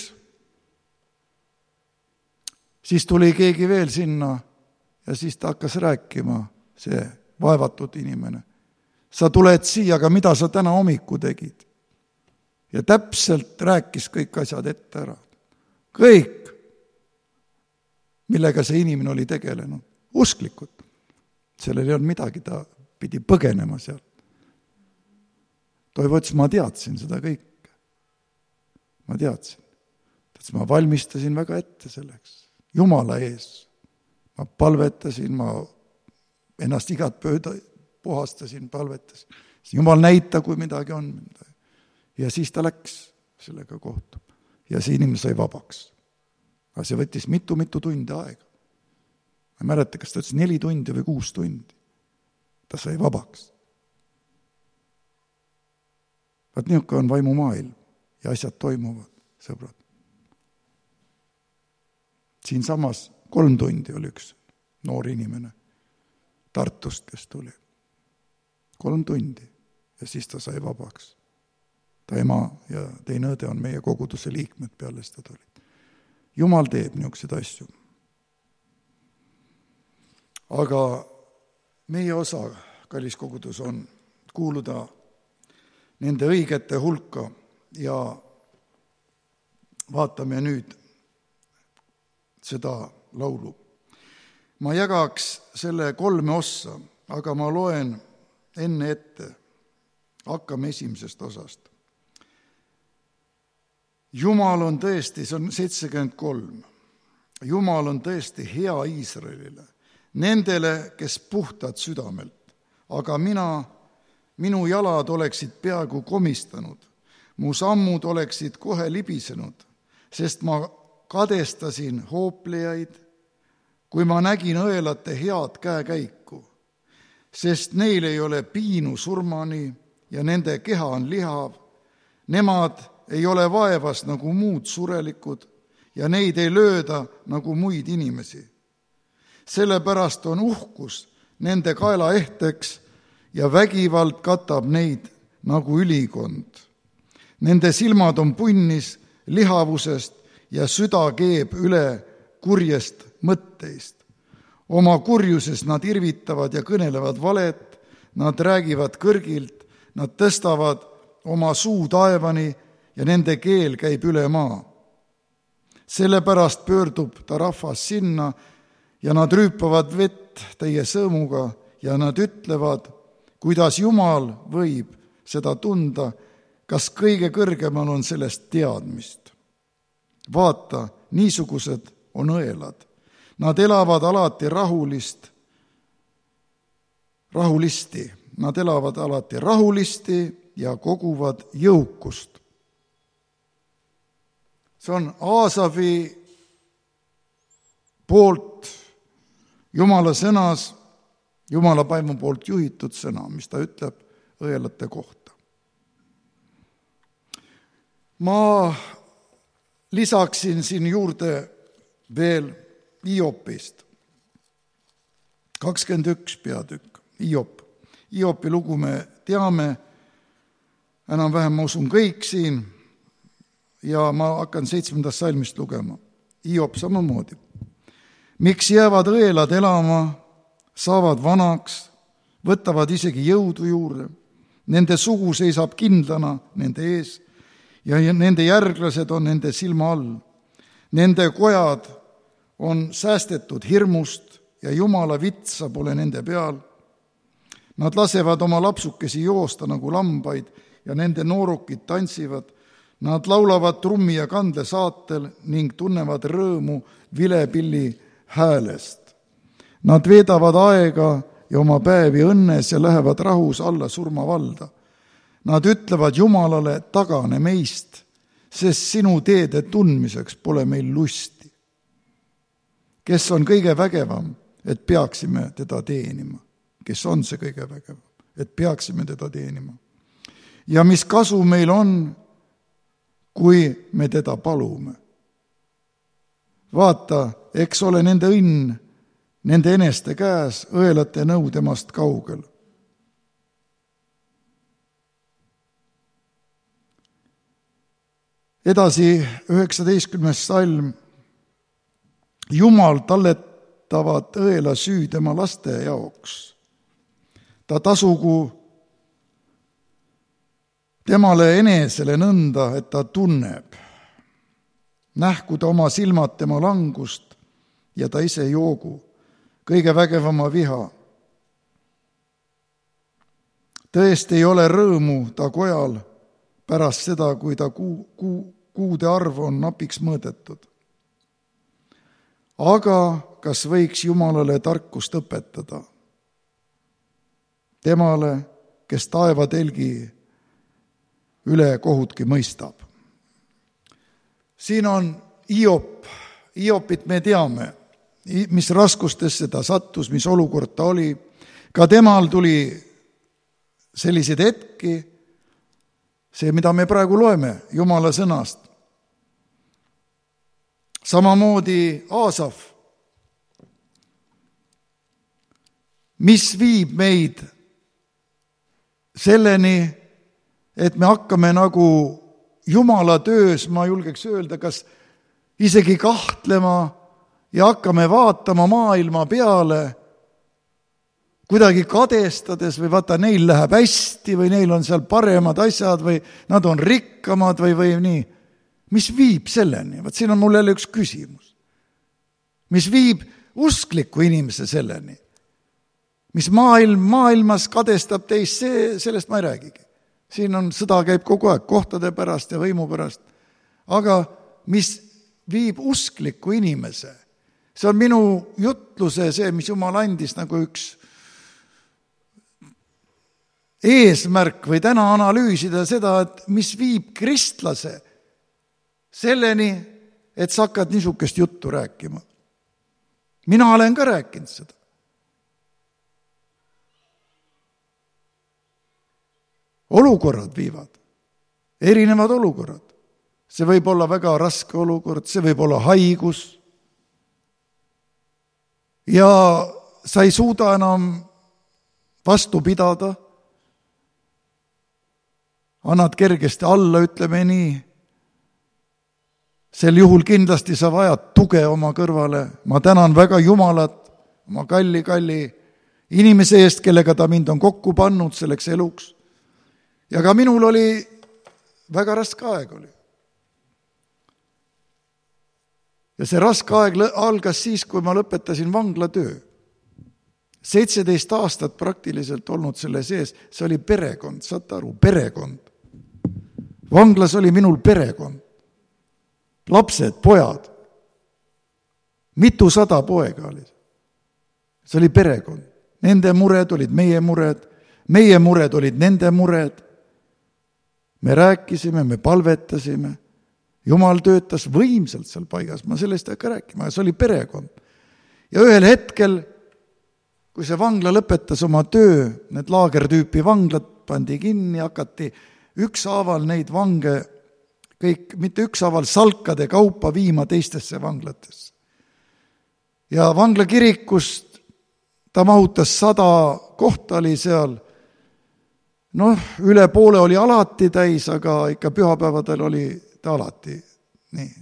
Siis tuli keegi veel sinna ja siis ta hakkas rääkima, see vaevatud inimene. Sa tuled siia, aga mida sa täna hommiku tegid? Ja täpselt rääkis kõik asjad ette ära. Kõik, millega see inimene oli tegelenud. Usklikud. Sellel ei olnud midagi, ta pidi põgenema sealt. Toivo ütles, ma teadsin seda kõike. Ma teadsin. Tähendab, ma valmistasin väga ette selleks. Jumala ees. Ma palvetasin, ma ennast igat pööda puhastasin, palvetasin. Jumal näita, kui midagi on. Ja siis ta läks sellega kohtuma. ja see inimene sai vabaks. Aga see võttis mitu-mitu tundi aega. Ma ei mäleta, kas ta ütles neli tundi või kuus tundi. Ta sai vabaks. Vaat niisugune on vaimumaailm ja asjad toimuvad, sõbrad. Siin samas kolm tundi oli üks noor inimene Tartust, kes tuli. Kolm tundi ja siis ta sai vabaks. Ta ema ja teine õde on meie koguduse liikmed peale seda tulid. Jumal teeb niisuguseid asju. Aga meie osa, kallis kogudus, on kuuluda nende õigete hulka ja vaatame nüüd seda laulu. Ma jagaks selle kolme ossa, aga ma loen enne ette. Hakkame esimesest osast. Jumal on tõesti, see on seitsekümmend kolm. Jumal on tõesti hea Iisraelile, nendele, kes puhtad südamelt. Aga mina, minu jalad oleksid peaaegu komistanud, mu sammud oleksid kohe libisenud, sest ma kadestasin hooplejaid, kui ma nägin õelate head käekäiku, sest neil ei ole piinu surmani ja nende keha on lihav. Nemad ei ole vaevas nagu muud surelikud ja neid ei lööda nagu muid inimesi. Sellepärast on uhkus nende kaelaehteks ja vägivald katab neid nagu ülikond. Nende silmad on punnis lihavusest ja süda keeb üle kurjest mõtteist. Oma kurjuses nad irvitavad ja kõnelevad valet, nad räägivad kõrgilt, nad tõstavad oma suu taevani ja nende keel käib üle maa. Sellepärast pöördub ta rahvas sinna ja nad rüüpavad vett teie sõõmuga ja nad ütlevad, kuidas Jumal võib seda tunda, kas kõige kõrgemal on sellest teadmist. Vaata, niisugused on õelad. Nad elavad alati rahulist, rahulisti. Nad elavad alati rahulisti ja koguvad jõukust. See on Aasafi poolt Jumala sõnas, Jumala paimu poolt juhitud sõna, mis ta ütleb õelate kohta. Ma lisaksin siin juurde veel Hiopist. kakskümmend üks peatükk, Hiop. Hiopi lugu me teame, enam-vähem ma usun kõik siin, ja ma hakkan seitsmendast salmist lugema. Hiop samamoodi. Miks jäävad õelad elama, saavad vanaks, võtavad isegi jõudu juurde, nende sugu seisab kindlana nende ees ja nende järglased on nende silma all. Nende kojad on säästetud hirmust ja Jumala vitsa pole nende peal. Nad lasevad oma lapsukesi joosta nagu lambaid ja nende noorukid tantsivad. Nad laulavad trummi ja kandle saatel ning tunnevad rõõmu vilepilli häälest. Nad veedavad aega ja oma päevi õnnes ja lähevad rahus alla surmavalda. Nad ütlevad Jumalale, tagane meist, sest sinu teede tundmiseks pole meil lusti. Kes on kõige vägevam, et peaksime teda teenima? Kes on see kõige vägevam, et peaksime teda teenima? Ja mis kasu meil on, kui me teda palume? Vaata, eks ole nende õnn, nende eneste käes, õelate nõu temast kaugel. Edasi üheksateistkümnes salm. Jumal talletavad õela süü tema laste jaoks. Ta tasugu temale enesele nõnda, et ta tunneb. Nähku ta oma silmad tema langust ja ta ise joogu kõige vägevama viha. Tõesti ei ole rõõmu ta kojal pärast seda, kui ta kuu, kuu, kuude arv on napiks mõõdetud. Aga kas võiks Jumalale tarkust õpetada? Temale, kes taevatelgi üle kohutki mõistab. siin on Hiop. Hiopit me teame, mis raskustesse ta sattus, mis olukord ta oli. Ka temal tuli selliseid hetki, see, mida me praegu loeme Jumala sõnast. Samamoodi Aasaf, mis viib meid selleni, et me hakkame nagu Jumala töös, ma julgeks öelda, kas isegi kahtlema ja hakkame vaatama maailma peale, kuidagi kadestades või vaata, neil läheb hästi või neil on seal paremad asjad või nad on rikkamad või, või nii. Mis viib selleni? Vaat siin on mul jälle üks küsimus. Mis viib uskliku inimese selleni? Mis maailm, maailmas kadestab teist, see, sellest ma ei räägigi. Siin on sõda käib kogu aeg kohtade pärast ja võimu pärast. Aga mis viib uskliku inimese? See on minu jutluse, see, mis Jumal andis nagu üks eesmärk või täna analüüsida seda, et mis viib kristlase selleni, et sa hakkad niisugust juttu rääkima. Mina olen ka rääkinud seda. Olukorrad viivad, erinevad olukorrad. See võib olla väga raske olukord, see võib olla haigus. Ja sa ei suuda enam vastu pidada. Annad kergesti alla, ütleme nii. Sel juhul kindlasti sa vajad tuge oma kõrvale. Ma tänan väga Jumalat, oma kalli, kalli inimese eest, kellega ta mind on kokku pannud selleks eluks. Ja ka minul oli väga raske aeg oli. Ja see raske aeg algas siis, kui ma lõpetasin vanglatöö. seitseteist aastat praktiliselt olnud selle sees, see oli perekond, saate aru, perekond. Vanglas oli minul perekond. Lapsed, pojad. Mitusada poega oli. See oli perekond. Nende mured olid meie mured, meie mured olid nende mured. Me rääkisime, me palvetasime. Jumal töötas võimsalt seal paigas, ma sellest ei hakka rääkima, see oli perekond. Ja ühel hetkel, kui see vangla lõpetas oma töö, need laagertüüpi vanglad pandi kinni, hakati ükshaaval neid vange, kõik, mitte ükshaaval salkade kaupa viima teistesse vanglatesse. Ja vangla kirikust ta mahutas sada kohta oli seal, noh, üle poole oli alati täis, aga ikka pühapäevadel oli ta alati nii.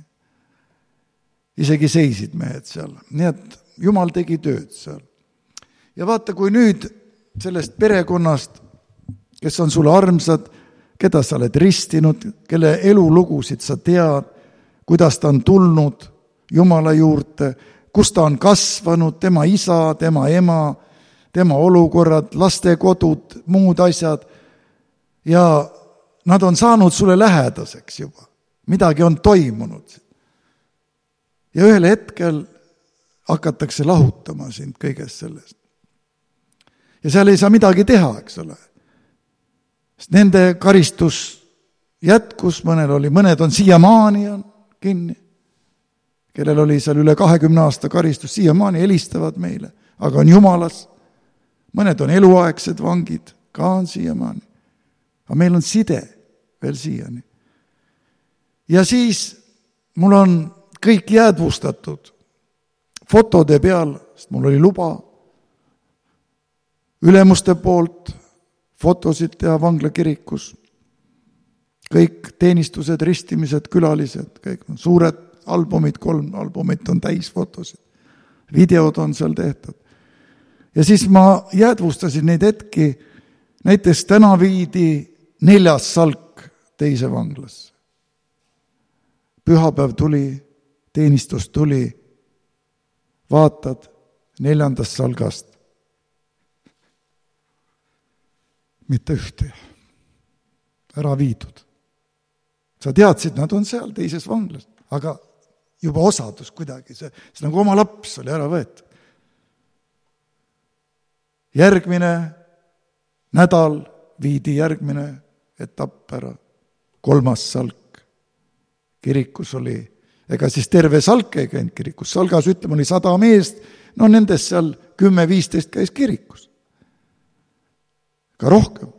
Isegi seisid mehed seal. Nii et Jumal tegi tööd seal. Ja vaata, kui nüüd sellest perekonnast, kes on sulle armsad, keda sa oled ristinud, kelle elulugusid sa tead, kuidas ta on tulnud Jumala juurde, kus ta on kasvanud, tema isa, tema ema, tema olukorrad, lastekodud, muud asjad. Ja nad on saanud sulle lähedaseks juba. Midagi on toimunud. Ja ühel hetkel hakatakse lahutama sind kõigest sellest. Ja seal ei saa midagi teha, eks ole. Sest nende karistus jätkus, mõnel oli, mõned on siiamaani on kinni, kellel oli seal üle kahekümne aasta karistus, siiamaani helistavad meile, aga on Jumalas. Mõned on eluaegsed vangid, ka on siiamaani. Aga meil on side veel siiani. Ja siis mul on kõik jäädvustatud fotode peal, sest mul oli luba ülemuste poolt fotosid teha vangla kirikus. Kõik teenistused, ristimised, külalised, kõik suured albumid, kolm albumit on täis fotosid. Videod on seal tehtud. Ja siis ma jäädvustasin neid hetki, näiteks täna viidi neljas salk teise vanglasse. Pühapäev tuli, teenistus tuli, vaatad neljandast salgast. Mitte ühte. Ära viidud. Sa teadsid, nad on seal teises vanglas, aga juba osadus kuidagi, see, see nagu oma laps oli ära võetud. Järgmine nädal viidi järgmine etapp ära, kolmas salk. kirikus oli, ega siis terve salk ei käinud kirikus, salgas ütleme oli sada meest, no nendest seal kümme viisteist käis kirikus. Ka rohkem.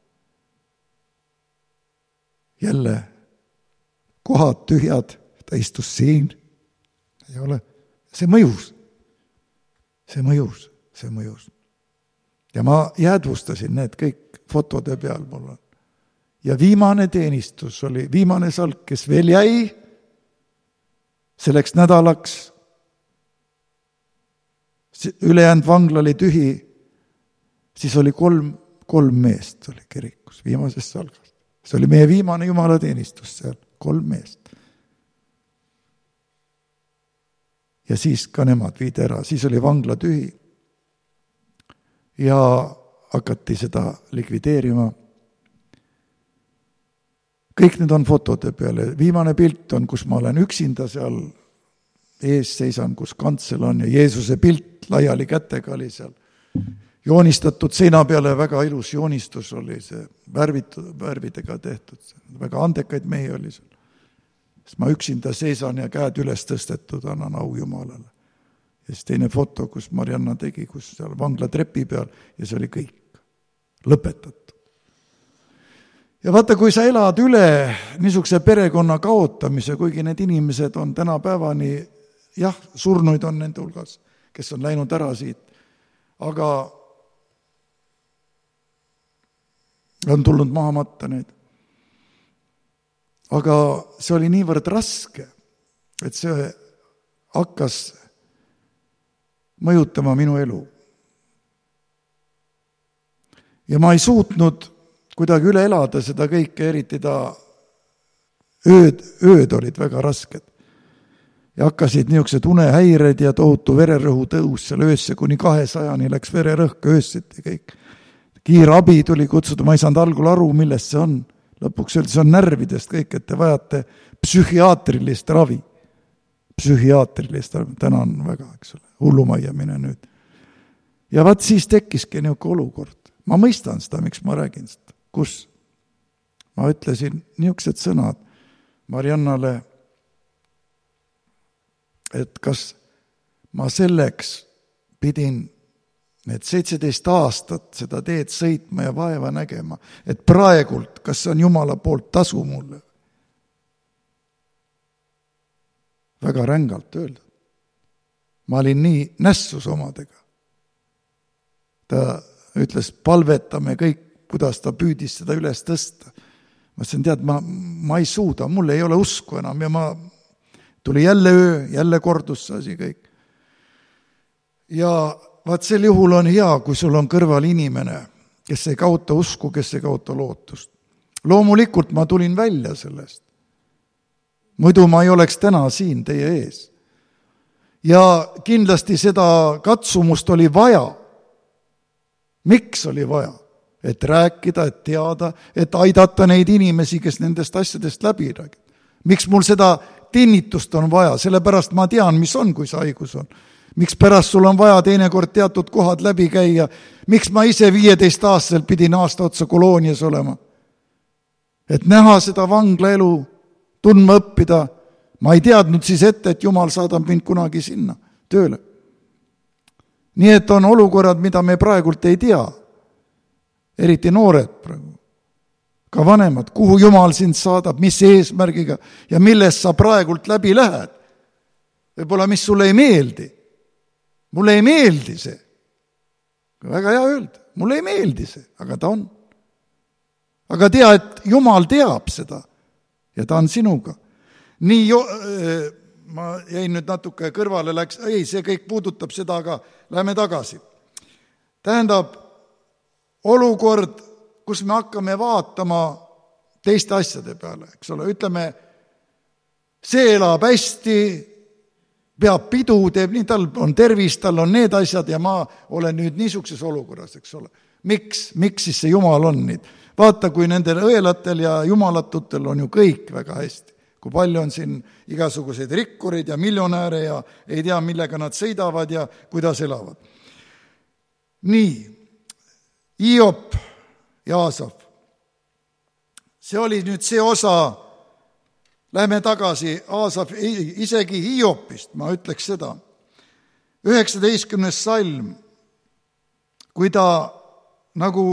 Jälle kohad tühjad, ta istus siin, ei ole, see mõjus, see mõjus, see mõjus. Ja ma jäädvustasin need kõik fotode peal mul on. Ja viimane teenistus oli, viimane salk, kes veel jäi selleks nädalaks, ülejäänud vangla oli tühi, siis oli kolm, kolm meest oli kirikus, viimasest salgast. See oli meie viimane jumalateenistus seal, kolm meest. Ja siis ka nemad viidi ära, siis oli vangla tühi ja hakati seda likvideerima. Kõik need on fotode peale. Viimane pilt on, kus ma olen üksinda seal ees seisan, kus kantsel on ja Jeesuse pilt laiali kätega oli seal. Joonistatud seina peale väga ilus joonistus oli see, värvitud, värvidega tehtud. Väga andekaid mehi oli seal. Sest ma üksinda seisan ja käed üles tõstetud, annan au Jumalale. Ja siis teine foto, kus Marianna tegi, kus seal vangla trepi peal ja see oli kõik lõpetatud. Ja vaata, kui sa elad üle niisuguse perekonna kaotamise, kuigi need inimesed on tänapäevani, jah, surnuid on nende hulgas, kes on läinud ära siit, aga on tulnud maha matta neid. Aga see oli niivõrd raske, et see hakkas mõjutama minu elu. Ja ma ei suutnud kuidagi üle elada seda kõike, eriti ta ööd, ööd olid väga rasked. Ja hakkasid niisugused unehäired ja tohutu vererõhu tõus seal öösse, kuni kahesajani läks vererõhk öössiti kõik. Kiirabi tuli kutsuda, ma ei saanud algul aru, millest see on. Lõpuks öeldi, see on närvidest kõik, et te vajate psühhiaatrilist ravi. Psühhiaatrilist ravi, tänan väga, eks ole, hullumajja mine nüüd. Ja vaat siis tekkiski niisugune olukord. Ma mõistan seda, miks ma räägin seda. Kus? Ma ütlesin niisugused sõnad Mariannale, et kas ma selleks pidin need seitseteist aastat seda teed sõitma ja vaeva nägema, et praegult, kas see on Jumala poolt tasu mulle? Väga rängalt öelda. Ma olin nii nässus omadega. Ta ütles, palvetame kõik, kuidas ta püüdis seda üles tõsta. Ma ütlesin, tead, ma, ma ei suuda, mul ei ole usku enam ja ma tuli jälle öö, jälle kordus see asi kõik. Ja vaat sel juhul on hea, kui sul on kõrval inimene, kes ei kaota usku, kes ei kaota lootust. Loomulikult ma tulin välja sellest. Muidu ma ei oleks täna siin teie ees. Ja kindlasti seda katsumust oli vaja. Miks oli vaja? Et rääkida, et teada, et aidata neid inimesi, kes nendest asjadest läbi räägid. Miks mul seda tinnitust on vaja? Sellepärast ma tean, mis on, kui see haigus on. Miks pärast sul on vaja teinekord teatud kohad läbi käia? Miks ma ise viieteist aastaselt pidin aasta otsa koloonias olema? Et näha seda vanglaelu, tundma õppida. Ma ei teadnud siis ette, et Jumal saadab mind kunagi sinna tööle. Nii et on olukorrad, mida me praegult ei tea. Eriti noored praegu. Ka vanemad, kuhu Jumal sind saadab, mis eesmärgiga ja millest sa praegult läbi lähed. Võib-olla mis sulle ei meeldi. Mulle ei meeldi see. Väga hea öelda. Mulle ei meeldi see, aga ta on. Aga tea, et Jumal teab seda ja ta on sinuga. Nii, jo, ma jäin nüüd natuke kõrvale, läks, ei, see kõik puudutab seda, aga läheme tagasi. Tähendab, olukord, kus me hakkame vaatama teiste asjade peale, eks ole, ütleme, see elab hästi, peab pidu, teeb nii, tal on tervis, tal on need asjad ja ma olen nüüd niisuguses olukorras, eks ole. Miks, miks siis see Jumal on nüüd? Vaata, kui nendel õelatel ja jumalatutel on ju kõik väga hästi. Kui palju on siin igasuguseid rikkurid ja miljonääre ja ei tea, millega nad sõidavad ja kuidas elavad. Nii, Iop ja Aasaf. See oli nüüd see osa Lähme tagasi Aasaf, isegi Hiopist, ma ütleks seda. üheksateistkümnes salm, kui ta nagu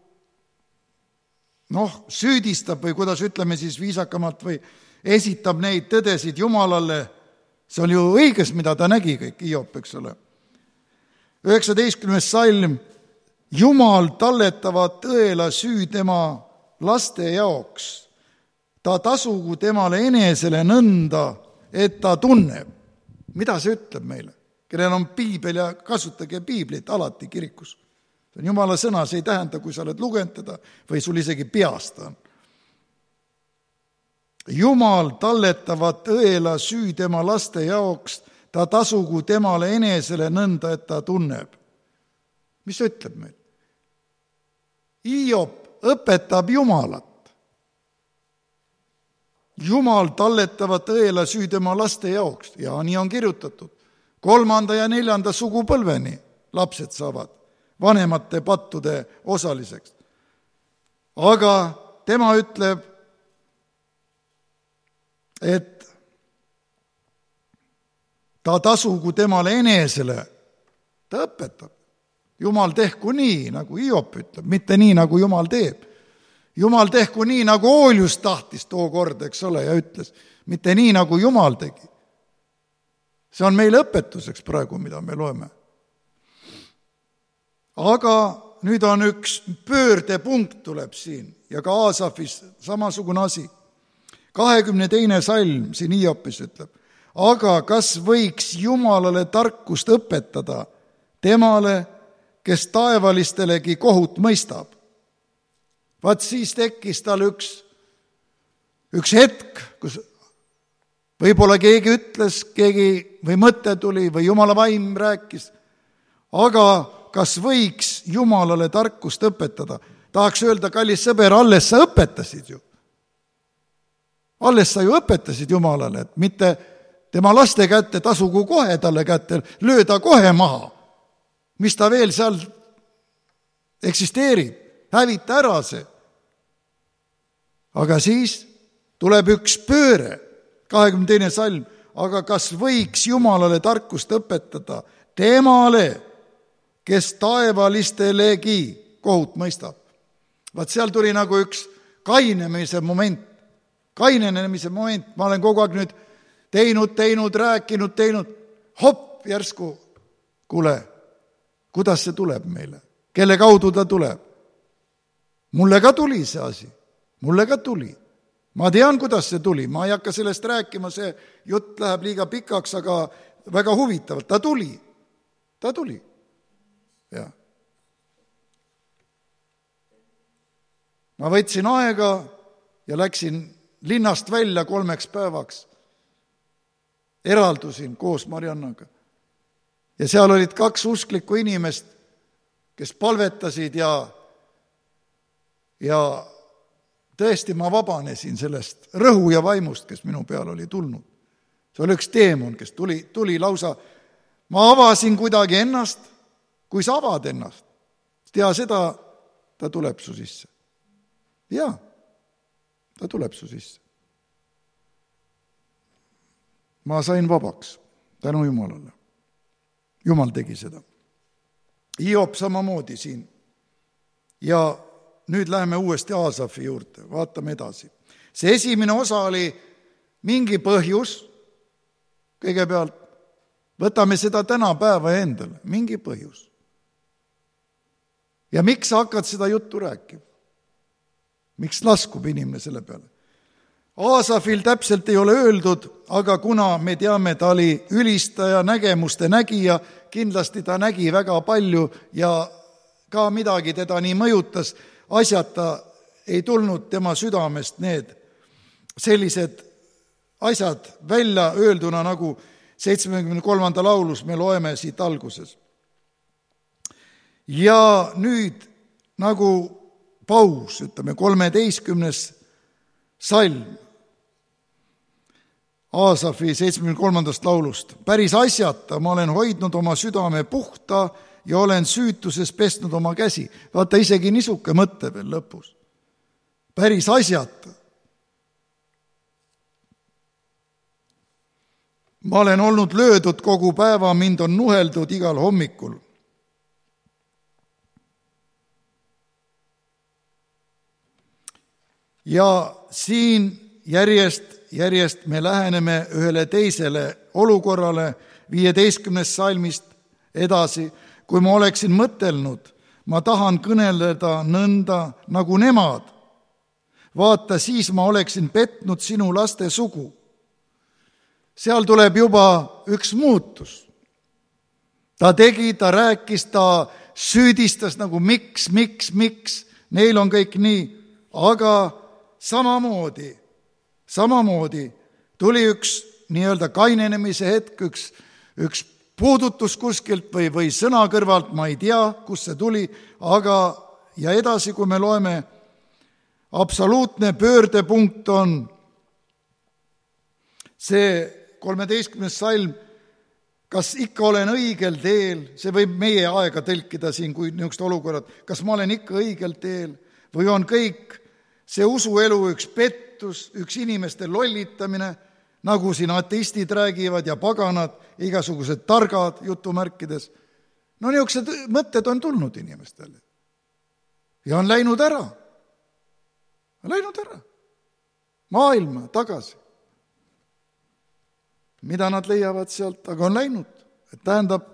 noh, süüdistab või kuidas ütleme siis viisakamalt või esitab neid tõdesid Jumalale, see oli ju õiges, mida ta nägi kõik, Hiop, eks ole. üheksateistkümnes salm, Jumal talletavad tõela süü tema laste jaoks. Ta tasugu temale enesele nõnda, et ta tunneb. Mida see ütleb meile? Kellel on piibel ja kasutage piiblit alati kirikus. See on Jumala sõna, see ei tähenda, kui sa oled lugenud teda või sul isegi peast on. Jumal talletavad tõela süü tema laste jaoks, ta tasugu temale enesele nõnda, et ta tunneb. Mis see ütleb meil? Hiop õpetab Jumalat. Jumal talletavad tõela süü tema laste jaoks ja nii on kirjutatud. Kolmanda ja neljanda sugupõlveni lapsed saavad vanemate pattude osaliseks. Aga tema ütleb, et ta tasugu temale enesele, ta õpetab. Jumal tehku nii, nagu Hiop ütleb, mitte nii, nagu Jumal teeb. Jumal tehku nii, nagu Oolius tahtis too kord, eks ole, ja ütles, mitte nii, nagu Jumal tegi. See on meile õpetuseks praegu, mida me loeme. Aga nüüd on üks pöördepunkt tuleb siin ja ka Aasafis samasugune asi. kahekümne teine salm siin Hiopis ütleb, aga kas võiks Jumalale tarkust õpetada temale, kes taevalistelegi kohut mõistab? Vaat siis tekkis tal üks, üks hetk, kus võib-olla keegi ütles, keegi või mõte tuli või Jumala vaim rääkis, aga kas võiks Jumalale tarkust õpetada? Tahaks öelda, kallis sõber, alles sa õpetasid ju. Alles sa ju õpetasid Jumalale, et mitte tema laste kätte tasugu kohe talle kätte, lööda kohe maha. Mis ta veel seal eksisteerib, hävita ära see. Aga siis tuleb üks pööre, kahekümne teine salm, aga kas võiks Jumalale tarkust õpetada temale, kes taevalисtelegi kohut mõistab? Vaat seal tuli nagu üks kainemise moment, kainenemise moment, ma olen kogu aeg nüüd teinud, teinud, rääkinud, teinud, hopp, järsku, kuule, kuidas see tuleb meile? Kelle kaudu ta tuleb? Mulle ka tuli see asi. Mulle ka tuli. Ma tean, kuidas see tuli. Ma ei hakka sellest rääkima, see jutt läheb liiga pikaks, aga väga huvitavalt. Ta tuli. Ta tuli. Ja. Ma võtsin aega ja läksin linnast välja kolmeks päevaks. Eraldusin koos Mariannaga. Ja seal olid kaks usklikku inimest, kes palvetasid ja, ja tõesti ma vabanesin sellest rõhu ja vaimust, kes minu peal oli tulnud. See oli üks teemon, kes tuli, tuli lausa, ma avasin kuidagi ennast, kui sa avad ennast, tea seda, ta tuleb su sisse. Jaa, ta tuleb su sisse. Ma sain vabaks, tänu Jumalale. Jumal tegi seda. Hiop samamoodi siin. Ja nüüd läheme uuesti Aasafi juurde, vaatame edasi. See esimene osa oli mingi põhjus, kõigepealt võtame seda tänapäeva endale, mingi põhjus. Ja miks sa hakkad seda juttu rääkima? Miks laskub inimene selle peale? Aasafil täpselt ei ole öeldud, aga kuna me teame, ta oli ülistaja, nägemuste nägija, kindlasti ta nägi väga palju ja ka midagi teda nii mõjutas, asjata ei tulnud tema südamest need sellised asjad välja öelduna, nagu seitsmekümne kolmanda laulus me loeme siit alguses. Ja nüüd nagu paus, ütleme kolmeteistkümnes salm Aasafi seitsmekümne kolmandast laulust. Päris asjata ma olen hoidnud oma südame puhta ja olen süütuses pestnud oma käsi. Vaata, isegi nisuke mõte veel lõpus. Päris asjata. ma olen olnud löödud kogu päeva, mind on nuheldud igal hommikul. Ja siin järjest, järjest me läheneme ühele teisele olukorrale viieteistkümnest salmist edasi, kui ma oleksin mõtelnud, ma tahan kõneleda nõnda nagu nemad. Vaata, siis ma oleksin petnud sinu laste sugu. Seal tuleb juba üks muutus. Ta tegi, ta rääkis, ta süüdistas nagu miks, miks, miks. Neil on kõik nii, aga samamoodi, samamoodi tuli üks nii-öelda kainenemise hetk, üks, üks puudutus kuskilt või, või sõna kõrvalt, ma ei tea, kust see tuli, aga ja edasi, kui me loeme, absoluutne pöördepunkt on see kolmeteistkümnes salm, kas ikka olen õigel teel, see võib meie aega tõlkida siin, kui niisugust olukorrad, kas ma olen ikka õigel teel või on kõik see usuelu üks pettus, üks inimeste lollitamine, nagu siin ateistid räägivad ja paganad, igasugused targad jutumärkides. No niisugused mõtted on tulnud inimestele ja on läinud ära. Läinud ära. Maailma tagasi. Mida nad leiavad sealt, aga on läinud. Et tähendab,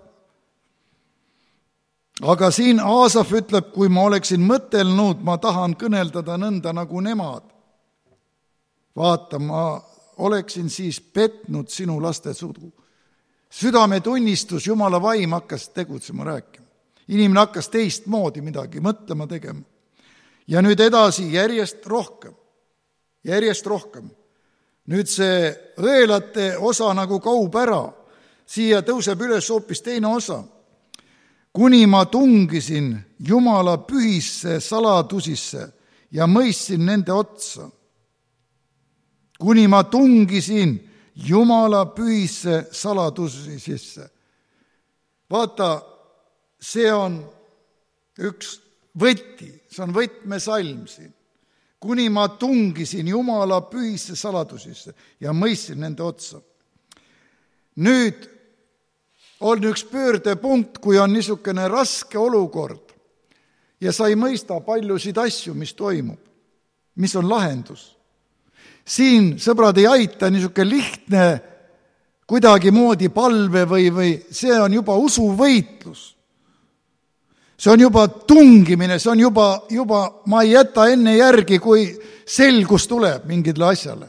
aga siin Aasaf ütleb, kui ma oleksin mõtelnud, ma tahan kõneldada nõnda nagu nemad. Vaata, ma oleksin siis petnud sinu laste sugu. Südametunnistus, Jumala vaim hakkas tegutsema rääkima. Inimene hakkas teistmoodi midagi mõtlema tegema. Ja nüüd edasi järjest rohkem, järjest rohkem. Nüüd see õelate osa nagu kaub ära, siia tõuseb üles hoopis teine osa. Kuni ma tungisin Jumala pühisse saladusisse ja mõistsin nende otsa. Kuni ma tungisin Jumala pühisse saladusisse. Vaata, see on üks võti, see on võtmesalm siin. Kuni ma tungisin Jumala pühisse saladusisse ja mõistsin nende otsa. Nüüd on üks pöördepunkt, kui on niisugune raske olukord ja sa ei mõista paljusid asju, mis toimub, mis on lahendus. Siin, sõbrad, ei aita niisugune lihtne kuidagimoodi palve või, või see on juba usuvõitlus. See on juba tungimine, see on juba, juba ma ei jäta enne järgi, kui selgus tuleb mingile asjale.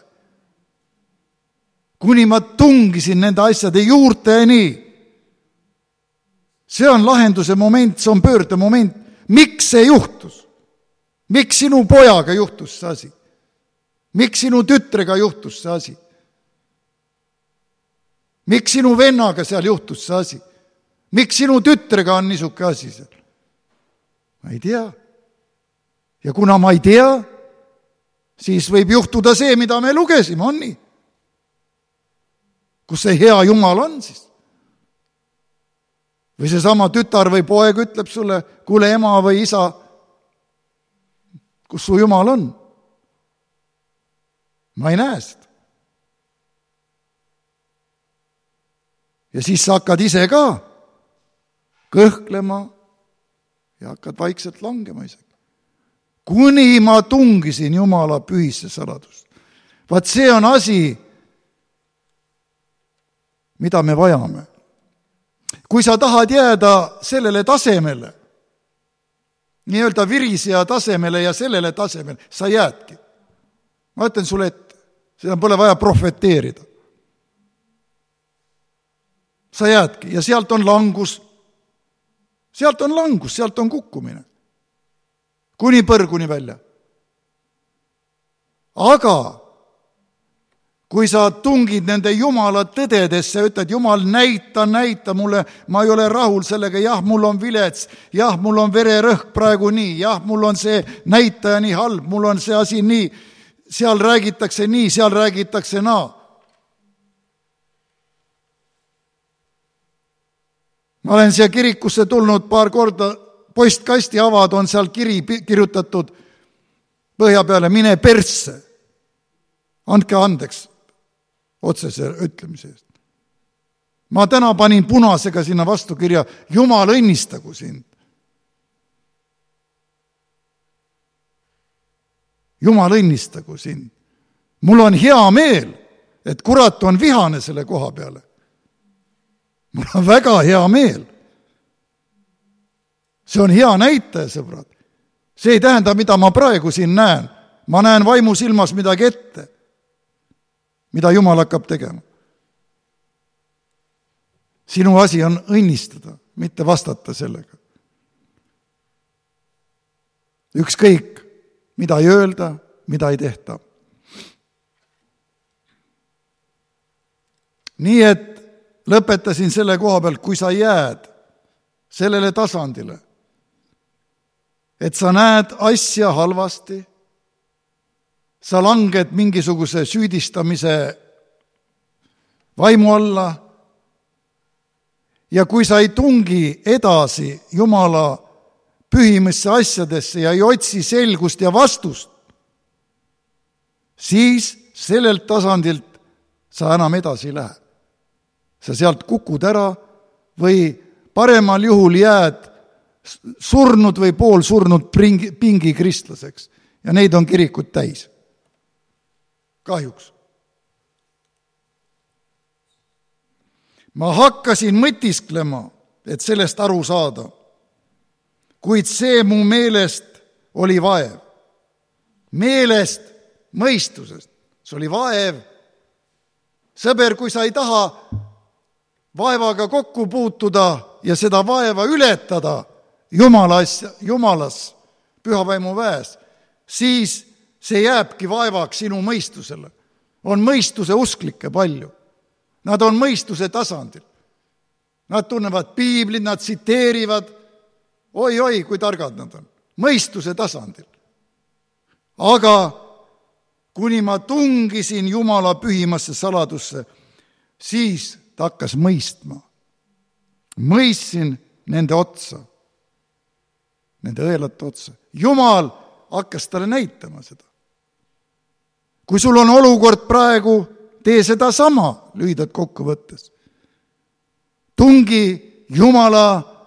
Kuni ma tungisin nende asjade juurte ja nii. See on lahenduse moment, see on pöörde moment. Miks see juhtus? Miks sinu pojaga juhtus see asi? Miks sinu tütrega juhtus see asi? Miks sinu vennaga seal juhtus see asi? Miks sinu tütrega on niisuke asi seal? Ma ei tea. Ja kuna ma ei tea, siis võib juhtuda see, mida me lugesime, on nii. Kus see hea Jumal on siis? Või see sama tütar või poeg ütleb sulle, kuule ema või isa, kus su Jumal on? Ma ei näe seda. Ja siis sa hakkad ise ka kõhklema ja hakkad vaikselt langema isegi. Kuni ma tungisin Jumala pühisse saladust. Vaat see on asi, mida me vajame. Kui sa tahad jääda sellele tasemele, nii-öelda virisija tasemele ja sellele tasemele, sa jäädki. Ma ütlen sulle ette, seda pole vaja profeteerida. Sa jäädki ja sealt on langus. Sealt on langus, sealt on kukkumine. Kuni põrguni välja. Aga kui sa tungid nende Jumala tõdedesse, ütled, Jumal, näita, näita mulle, ma ei ole rahul sellega, jah, mul on vilets, jah, mul on vererõhk praegu nii, jah, mul on see näitaja nii halb, mul on see asi nii, seal räägitakse nii, seal räägitakse naa. Ma olen siia kirikusse tulnud paar korda, postkasti avad, on seal kiri kirjutatud põhja peale, mine persse. Andke andeks otsese ütlemise eest. ma täna panin punasega sinna vastu kirja, Jumal õnnistagu sind. Jumal õnnistagu sind. Mul on hea meel, et kurat on vihane selle koha peale. Mul on väga hea meel. See on hea näitaja, sõbrad. See ei tähenda, mida ma praegu siin näen. Ma näen vaimu silmas midagi ette, mida Jumal hakkab tegema. Sinu asi on õnnistada, mitte vastata sellega. Ükskõik, mida ei öelda, mida ei tehta. Nii et lõpetasin selle koha pealt, kui sa jääd sellele tasandile, et sa näed asja halvasti, sa langed mingisuguse süüdistamise vaimu alla ja kui sa ei tungi edasi Jumala pühimisse asjadesse ja ei otsi selgust ja vastust, siis sellelt tasandilt sa enam edasi ei lähe. Sa sealt kukud ära või paremal juhul jääd surnud või poolsurnud pingi kristlaseks. Ja neid on kirikud täis. Kahjuks. Ma hakkasin mõtisklema, et sellest aru saada, kuid see mu meelest oli vaev. Meelest, mõistusest. See oli vaev. Sõber, kui sa ei taha vaevaga kokku puutuda ja seda vaeva ületada Jumalas, Jumalas pühavaimu väes, siis see jääbki vaevaks sinu mõistusele. On mõistuse usklikke palju. Nad on mõistuse tasandil. Nad tunnevad piiblit, nad tsiteerivad. Oi, oi, kui targad nad on. Mõistuse tasandil. Aga kuni ma tungisin Jumala pühimasse saladusse, siis ta hakkas mõistma. Mõistsin nende otsa. Nende õelate otsa. Jumal hakkas talle näitama seda. Kui sul on olukord praegu, tee seda sama lühidalt kokku võttes. Tungi Jumala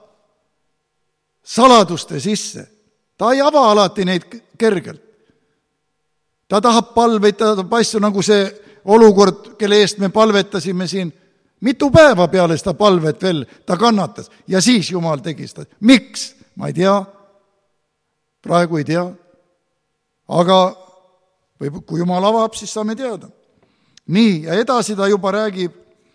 saladuste sisse. Ta ei ava alati neid kergelt. Ta tahab palveid, ta tahab asju nagu see olukord, kelle eest me palvetasime siin. Mitu päeva peale seda palvet veel ta kannatas ja siis Jumal tegi seda. Miks? Ma ei tea. Praegu ei tea. Aga või kui Jumal avab, siis saame teada. Nii, ja edasi ta juba räägib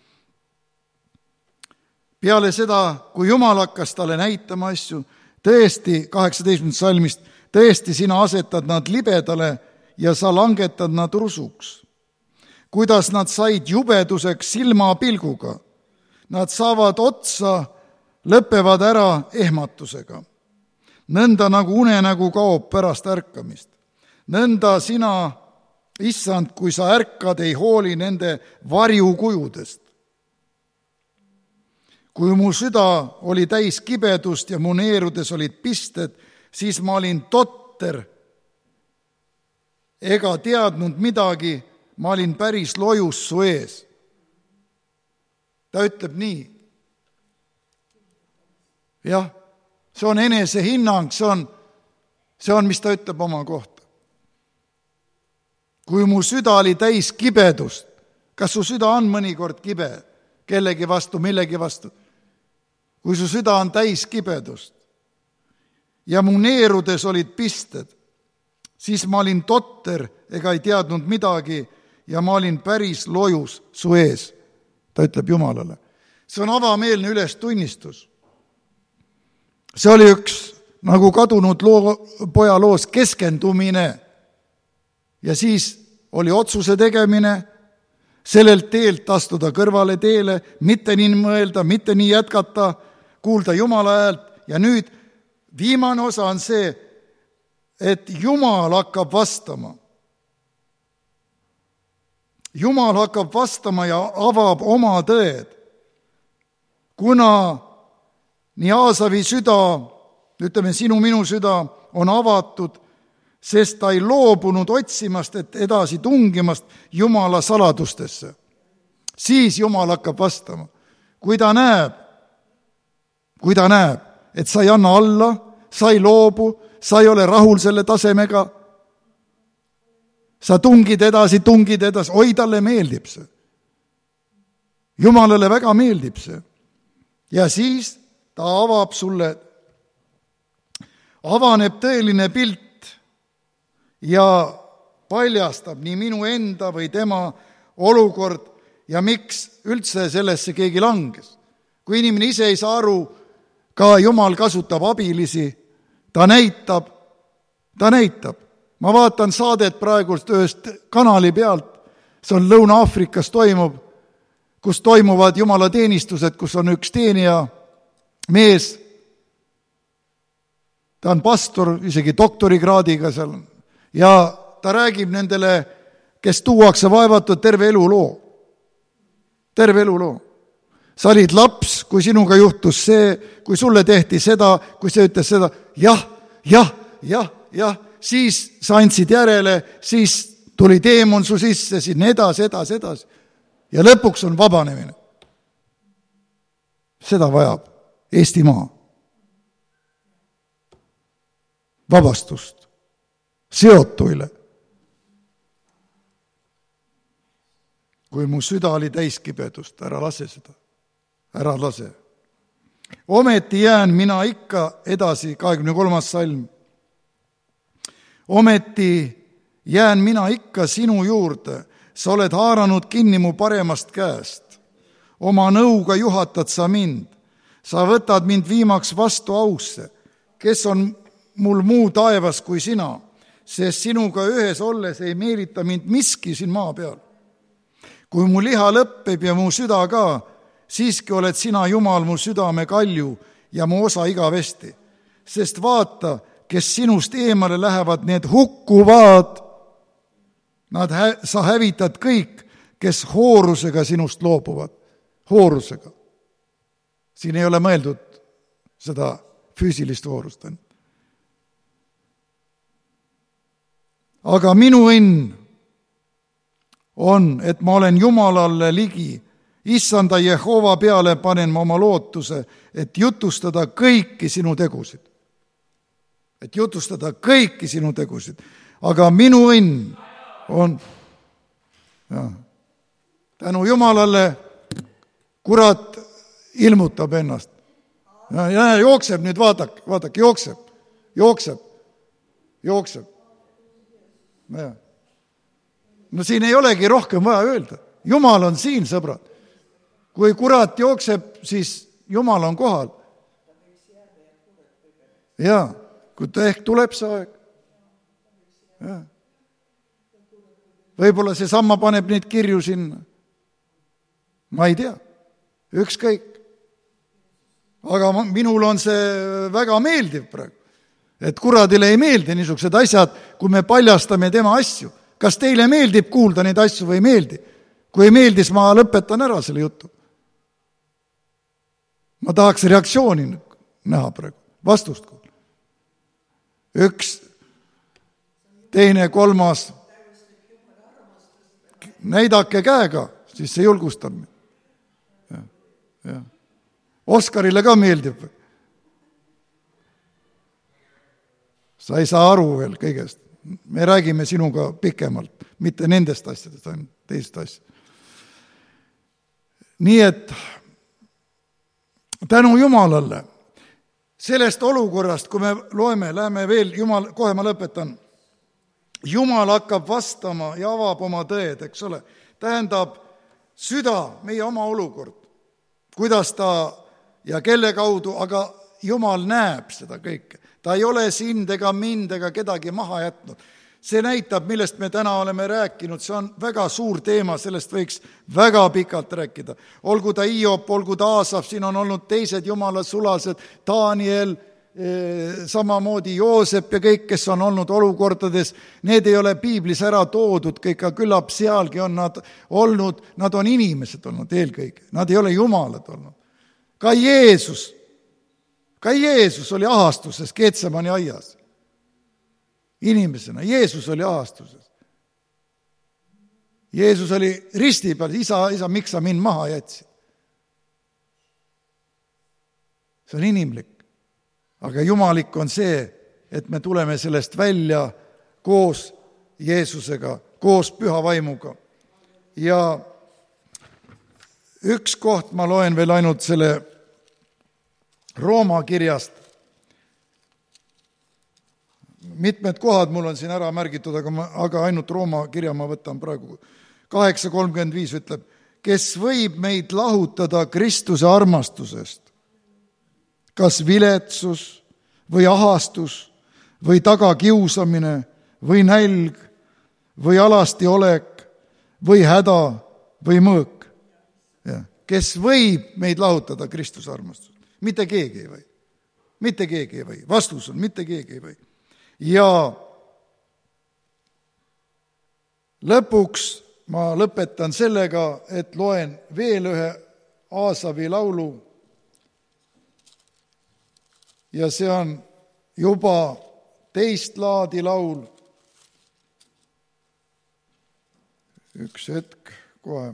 peale seda, kui Jumal hakkas talle näitama asju, tõesti, kaheksateistkümnendast salmist, tõesti sina asetad nad libedale ja sa langetad nad rusuks. Kuidas nad said jubeduseks silmapilguga. Nad saavad otsa, lõpevad ära ehmatusega. Nõnda nagu unenägu kaob pärast ärkamist. Nõnda sina, issand, kui sa ärkad, ei hooli nende varjukujudest. Kui mu süda oli täis kibedust ja mu neerudes olid pisted, siis ma olin totter ega teadnud midagi, ma olin päris lojus su ees. Ta ütleb nii. Jah, see on enesehinnang, see on, see on, mis ta ütleb oma kohta. Kui mu süda oli täis kibedust, kas su süda on mõnikord kibe kellegi vastu, millegi vastu? Kui su süda on täis kibedust ja mu neerudes olid pisted, siis ma olin totter ega ei teadnud midagi ja ma olin päris lojus su ees, ta ütleb Jumalale. See on avameelne ülestunnistus. See oli üks nagu kadunud loo, poja loos keskendumine ja siis oli otsuse tegemine sellelt teelt astuda kõrvale teele, mitte nii mõelda, mitte nii jätkata, kuulda Jumala häält ja nüüd viimane osa on see, et Jumal hakkab vastama. Jumal hakkab vastama ja avab oma tõed. Kuna nii Aasavi süda, ütleme sinu, minu süda on avatud, sest ta ei loobunud otsimast, et edasi tungimast Jumala saladustesse. Siis Jumal hakkab vastama. kui ta näeb, kui ta näeb, et sa ei anna alla, sa ei loobu, sa ei ole rahul selle tasemega, sa tungid edasi, tungid edasi, oi, talle meeldib see. Jumalale väga meeldib see. Ja siis ta avab sulle, avaneb tõeline pilt ja paljastab nii minu enda või tema olukord ja miks üldse sellesse keegi langes. Kui inimene ise ei saa aru, ka Jumal kasutab abilisi, ta näitab, ta näitab. Ma vaatan saadet praegust ühest kanali pealt, see on Lõuna-Aafrikas toimub, kus toimuvad jumalateenistused, kus on üks teenija mees, ta on pastor, isegi doktorikraadiga seal, ja ta räägib nendele, kes tuuakse vaevatud terve elu loo. Terve elu loo. Sa olid laps, kui sinuga juhtus see, kui sulle tehti seda, kui see ütles seda, jah, jah, jah, jah, siis sa andsid järele, siis tuli teemon su sisse, siis edasi, edasi, edasi. Ja lõpuks on vabanemine. Seda vajab Eestimaa. Vabastust. Seotuile. Kui mu süda oli täiskibedust, ära lase seda. Ära lase. Ometi jään mina ikka edasi, kahekümne kolmas salm. Ometi jään mina ikka sinu juurde. Sa oled haaranud kinni mu paremast käest. Oma nõuga juhatad sa mind. Sa võtad mind viimaks vastu ausse. Kes on mul muu taevas kui sina, sest sinuga ühes olles ei meelita mind miski siin maa peal. Kui mu liha lõppeb ja mu süda ka, siiski oled sina, Jumal, mu südame kalju ja mu osa igavesti. Sest vaata, kes sinust eemale lähevad, need hukkuvad. Nad hä- sa hävitad kõik, kes hoorusega sinust loobuvad. Hoorusega. Siin ei ole mõeldud seda füüsilist hoorust. Aga minu õnn on, et ma olen Jumalalle ligi. Issanda Jehova peale panen ma oma lootuse, et jutustada kõiki sinu tegusid. Et jutustada kõiki sinu tegusid. Aga minu õnn on, ja, tänu Jumalale kurat ilmutab ennast. Ja, ja jookseb nüüd, vaatak, vaatak, jookseb, jookseb, jookseb. Ja. No siin ei olegi rohkem vaja öelda. Jumal on siin, sõbrad. Kui kurat jookseb, siis Jumal on kohal. Ja, kui ta ehk tuleb see aeg. Ja. Võib-olla see samma paneb neid kirju sinna. Ma ei tea. Ükskõik. Aga minul on see väga meeldiv praegu. Et kuradile ei meeldi niisugused asjad, kui me paljastame tema asju. Kas teile meeldib kuulda neid asju või ei meeldi? Kui ei meeldis, ma lõpetan ära selle jutu. Ma tahaks reaktsiooni näha praegu. Vastust kuulda. Üks, teine, kolmas. Näidake käega, siis see julgustab. Ja, ja. Oskarile ka meeldib. Sa ei saa aru veel kõigest. Me räägime sinuga pikemalt, mitte nendest asjadest, ainult teist asja. Nii et tänu Jumalale sellest olukorrast, kui me loeme, läheme veel, Jumal, kohe ma lõpetan, Jumal hakkab vastama ja avab oma tõed, eks ole. Tähendab süda, meie oma olukord, kuidas ta ja kelle kaudu, aga Jumal näeb seda kõike. Ta ei ole sind ega mind ega kedagi maha jätnud. See näitab, millest me täna oleme rääkinud, see on väga suur teema, sellest võiks väga pikalt rääkida. Olgu ta Iop, olgu ta Aasaf, siin on olnud teised jumala sulased, Daniel, samamoodi Joosep ja kõik, kes on olnud olukordades, need ei ole piiblis ära toodud, kõik, aga küllap sealgi on nad olnud, nad on inimesed olnud eelkõige, nad ei ole jumalad olnud. Ka Jeesus, ka Jeesus oli ahastuses Getsemani aias. Inimesena, Jeesus oli ahastuses. Jeesus oli risti peal, isa, isa, miks sa mind maha jätsid? see on inimlik. Aga jumalik on see, et me tuleme sellest välja koos Jeesusega, koos püha vaimuga. Ja üks koht ma loen veel ainult selle Rooma kirjast. Mitmed kohad mul on siin ära märgitud, aga, ma, aga ainult Rooma kirja ma võtan praegu. kaheksa kolmkümmend viis ütleb, kes võib meid lahutada Kristuse armastusest, kas viletsus või ahastus või tagakiusamine või nälg või alasti olek või häda või mõõk. Ja. Kes võib meid lahutada Kristuse armastusest? Mitte keegi ei või. Mitte keegi ei või. Vastus on, mitte keegi ei või. Ja lõpuks ma lõpetan sellega, et loen veel ühe Aasavi laulu. Ja see on juba teist laadi laul. Üks hetk kohe.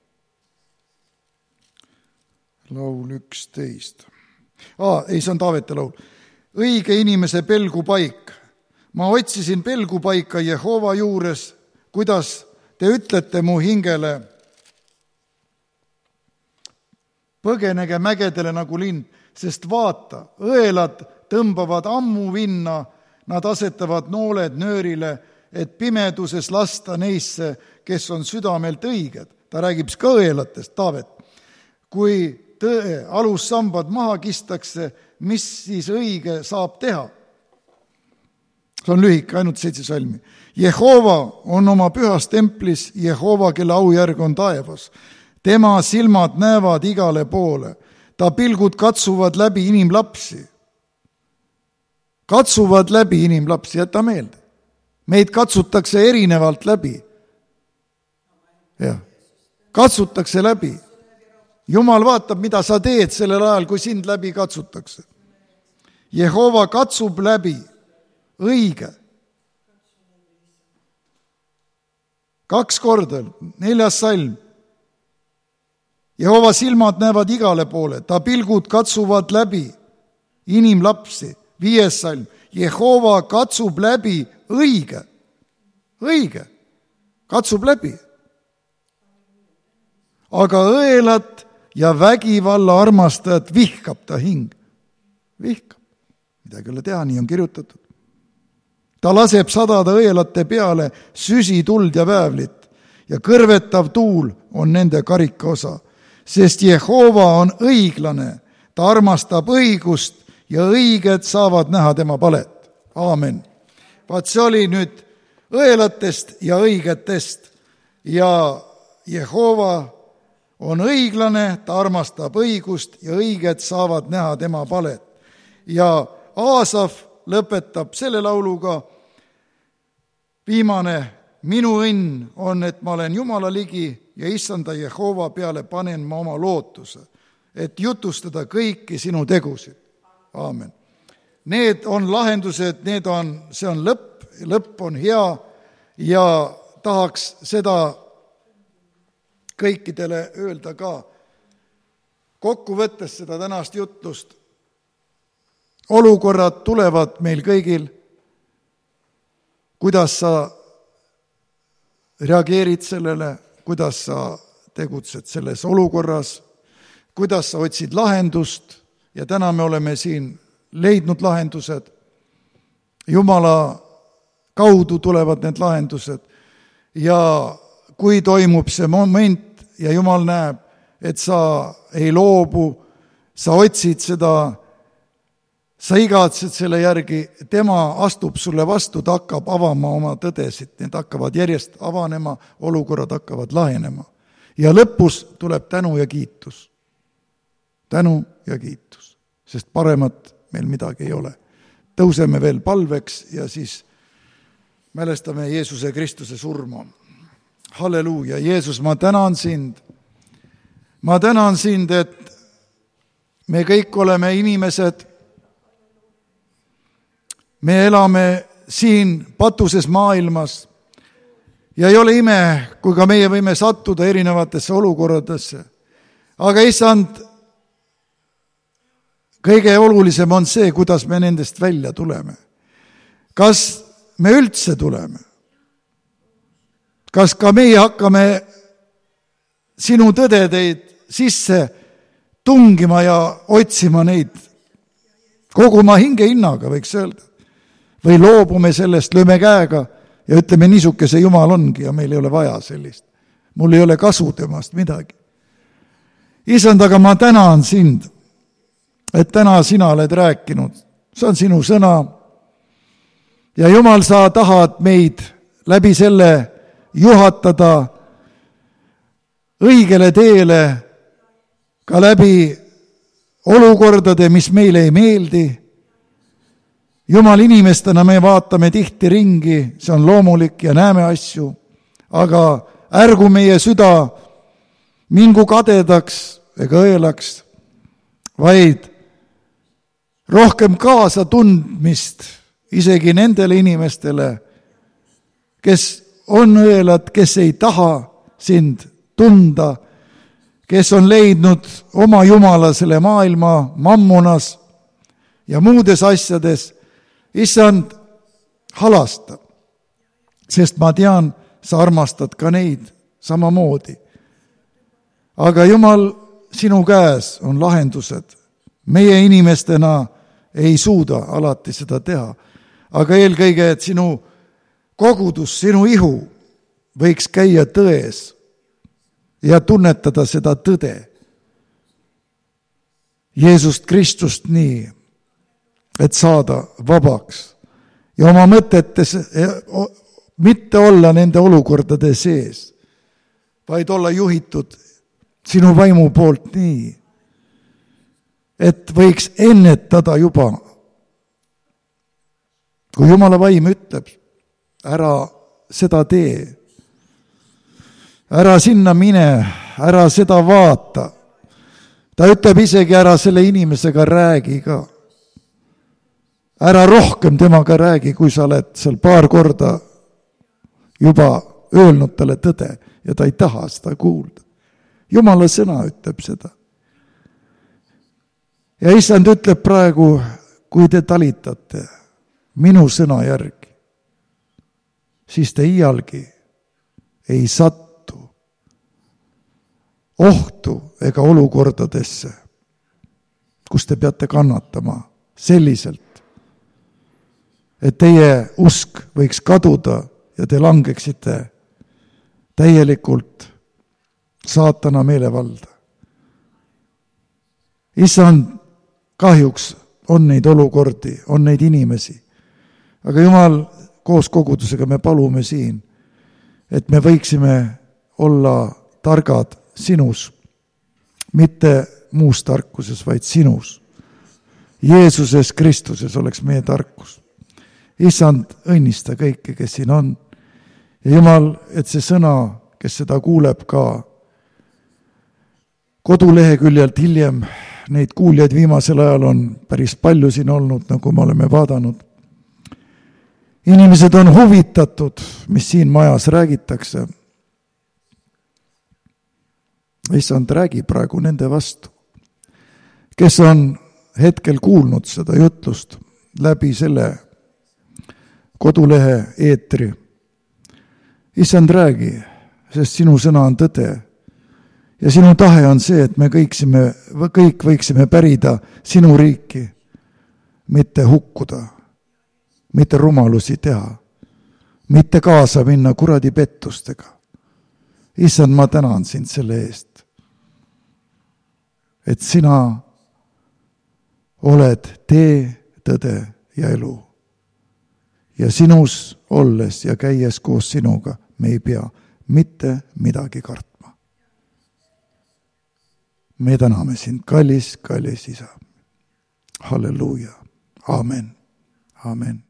Laul üksteist. Aa, ei, see on Taavete laul. Õige inimese pelgupaik. Ma otsisin pelgupaika Jehova juures, kuidas te ütlete mu hingele. Põgenege mägedele nagu lind, sest vaata, õelad tõmbavad ammu vinna, nad asetavad nooled nöörile, et pimeduses lasta neisse, kes on südamelt õiged. Ta räägib ka õelatest, Taavet. Kui tõe alussambad maha kistakse, mis siis õige saab teha? See on lühike, ainult seitse salmi. Jehova on oma pühas templis, Jehova, kelle aujärg on taevas. Tema silmad näevad igale poole. Ta pilgud katsuvad läbi inimlapsi. Katsuvad läbi inimlapsi, jäta meelde. Meid katsutakse erinevalt läbi. Ja. Katsutakse läbi. Jumal vaatab, mida sa teed sellel ajal, kui sind läbi katsutakse. Jehova katsub läbi. Õige. Kaks korda, neljas salm. Jehova silmad näevad igale poole, ta pilgud katsuvad läbi inimlapsi. Viies salm. Jehova katsub läbi õige. Õige. Katsub läbi. Aga õelat ja vägivalla armastajat vihkab ta hing. Vihkab. Midagi ei ole teha, nii on kirjutatud. Ta laseb sadada õelate peale süsi, tuld ja väävlit ja kõrvetav tuul on nende karika osa, sest Jehova on õiglane, ta armastab õigust ja õiged saavad näha tema palet. Aamen. Vaat see oli nüüd õelatest ja õigetest ja Jehova on õiglane, ta armastab õigust ja õiged saavad näha tema palet. Ja Aasaf lõpetab selle lauluga. Viimane, minu õnn on, et ma olen Jumala ligi ja issanda Jehova peale panen ma oma lootuse, et jutustada kõiki sinu tegusid. Aamen. Need on lahendused, need on, see on lõpp, lõpp on hea ja tahaks seda kõikidele öelda ka. Kokku võttes seda tänast jutlust, olukorrad tulevad meil kõigil, kuidas sa reageerid sellele, kuidas sa tegutsed selles olukorras, kuidas sa otsid lahendust ja täna me oleme siin leidnud lahendused. Jumala kaudu tulevad need lahendused ja kui toimub see moment ja Jumal näeb, et sa ei loobu, sa otsid seda, sa igatsed selle järgi, tema astub sulle vastu, ta hakkab avama oma tõdesid, need hakkavad järjest avanema, olukorrad hakkavad lahenema. Ja lõpus tuleb tänu ja kiitus. Tänu ja kiitus, sest paremat meil midagi ei ole. Tõuseme veel palveks ja siis mälestame Jeesuse Kristuse surma. Halleluuja, Jeesus, ma tänan sind. Ma tänan sind, et me kõik oleme inimesed. Me elame siin patuses maailmas ja ei ole ime, kui ka meie võime sattuda erinevatesse olukorradesse. Aga issand, kõige olulisem on see, kuidas me nendest välja tuleme. Kas me üldse tuleme? Kas ka meie hakkame sinu tõdedeid sisse tungima ja otsima neid kogu oma hinge hinnaga, võiks öelda? Või loobume sellest, lööme käega ja ütleme, niisuke see Jumal ongi ja meil ei ole vaja sellist. Mul ei ole kasu temast midagi. Isand, aga ma tänan sind, et täna sina oled rääkinud. See on sinu sõna. Ja Jumal, sa tahad meid läbi selle juhatada õigele teele, ka läbi olukordade, mis meile ei meeldi. Jumal, inimestena me vaatame tihti ringi, see on loomulik ja näeme asju, aga ärgu meie süda mingu kadedaks ega õelaks, vaid rohkem kaasa tundmist isegi nendele inimestele, kes on õelad, kes ei taha sind tunda, kes on leidnud oma jumala selle maailma mammunas ja muudes asjades. Issand, halasta, sest ma tean, sa armastad ka neid samamoodi. Aga Jumal, sinu käes on lahendused. Meie inimestena ei suuda alati seda teha. Aga eelkõige, et sinu kogudus, sinu ihu võiks käia tões ja tunnetada seda tõde. Jeesust Kristust nii, et saada vabaks ja oma mõtetes mitte olla nende olukordade sees, vaid olla juhitud sinu vaimu poolt nii, et võiks ennetada juba. Kui Jumala vaim ütleb, ära seda tee, ära sinna mine, ära seda vaata. Ta ütleb isegi, ära selle inimesega räägi ka. Ära rohkem temaga räägi, kui sa oled seal paar korda juba öelnud talle tõde ja ta ei taha seda kuulda. Jumala sõna ütleb seda. Ja Issand ütleb praegu, kui te talitate minu sõna järgi, siis te iialgi ei sattu ohtu ega olukordadesse, kus te peate kannatama selliselt, et teie usk võiks kaduda ja te langeksite täielikult saatana meelevalda. Issand, kahjuks on neid olukordi, on neid inimesi. Aga Jumal, koos kogudusega me palume siin, et me võiksime olla targad sinus, mitte muus tarkuses, vaid sinus. Jeesuses Kristuses oleks meie tarkus. Issand, õnnista kõike, kes siin on. Ja Jumal, et see sõna, kes seda kuuleb ka koduleheküljelt hiljem, neid kuuljaid viimasel ajal on päris palju siin olnud, nagu me oleme vaadanud. Inimesed on huvitatud, mis siin majas räägitakse. Issand, räägi praegu nende vastu, kes on hetkel kuulnud seda jutlust läbi selle kodulehe eetri. Issand, räägi, sest sinu sõna on tõde. Ja sinu tahe on see, et me kõiksime, kõik võiksime pärida sinu riiki, mitte hukkuda, mitte rumalusi teha, mitte kaasa minna kuradi pettustega. Issand, ma tänan sind selle eest, et sina oled tee, tõde ja elu. Ja sinus olles ja käies koos sinuga me ei pea mitte midagi kartma. Me täname sind, kallis, kallis Isa. Halleluuja. Amen. Amen.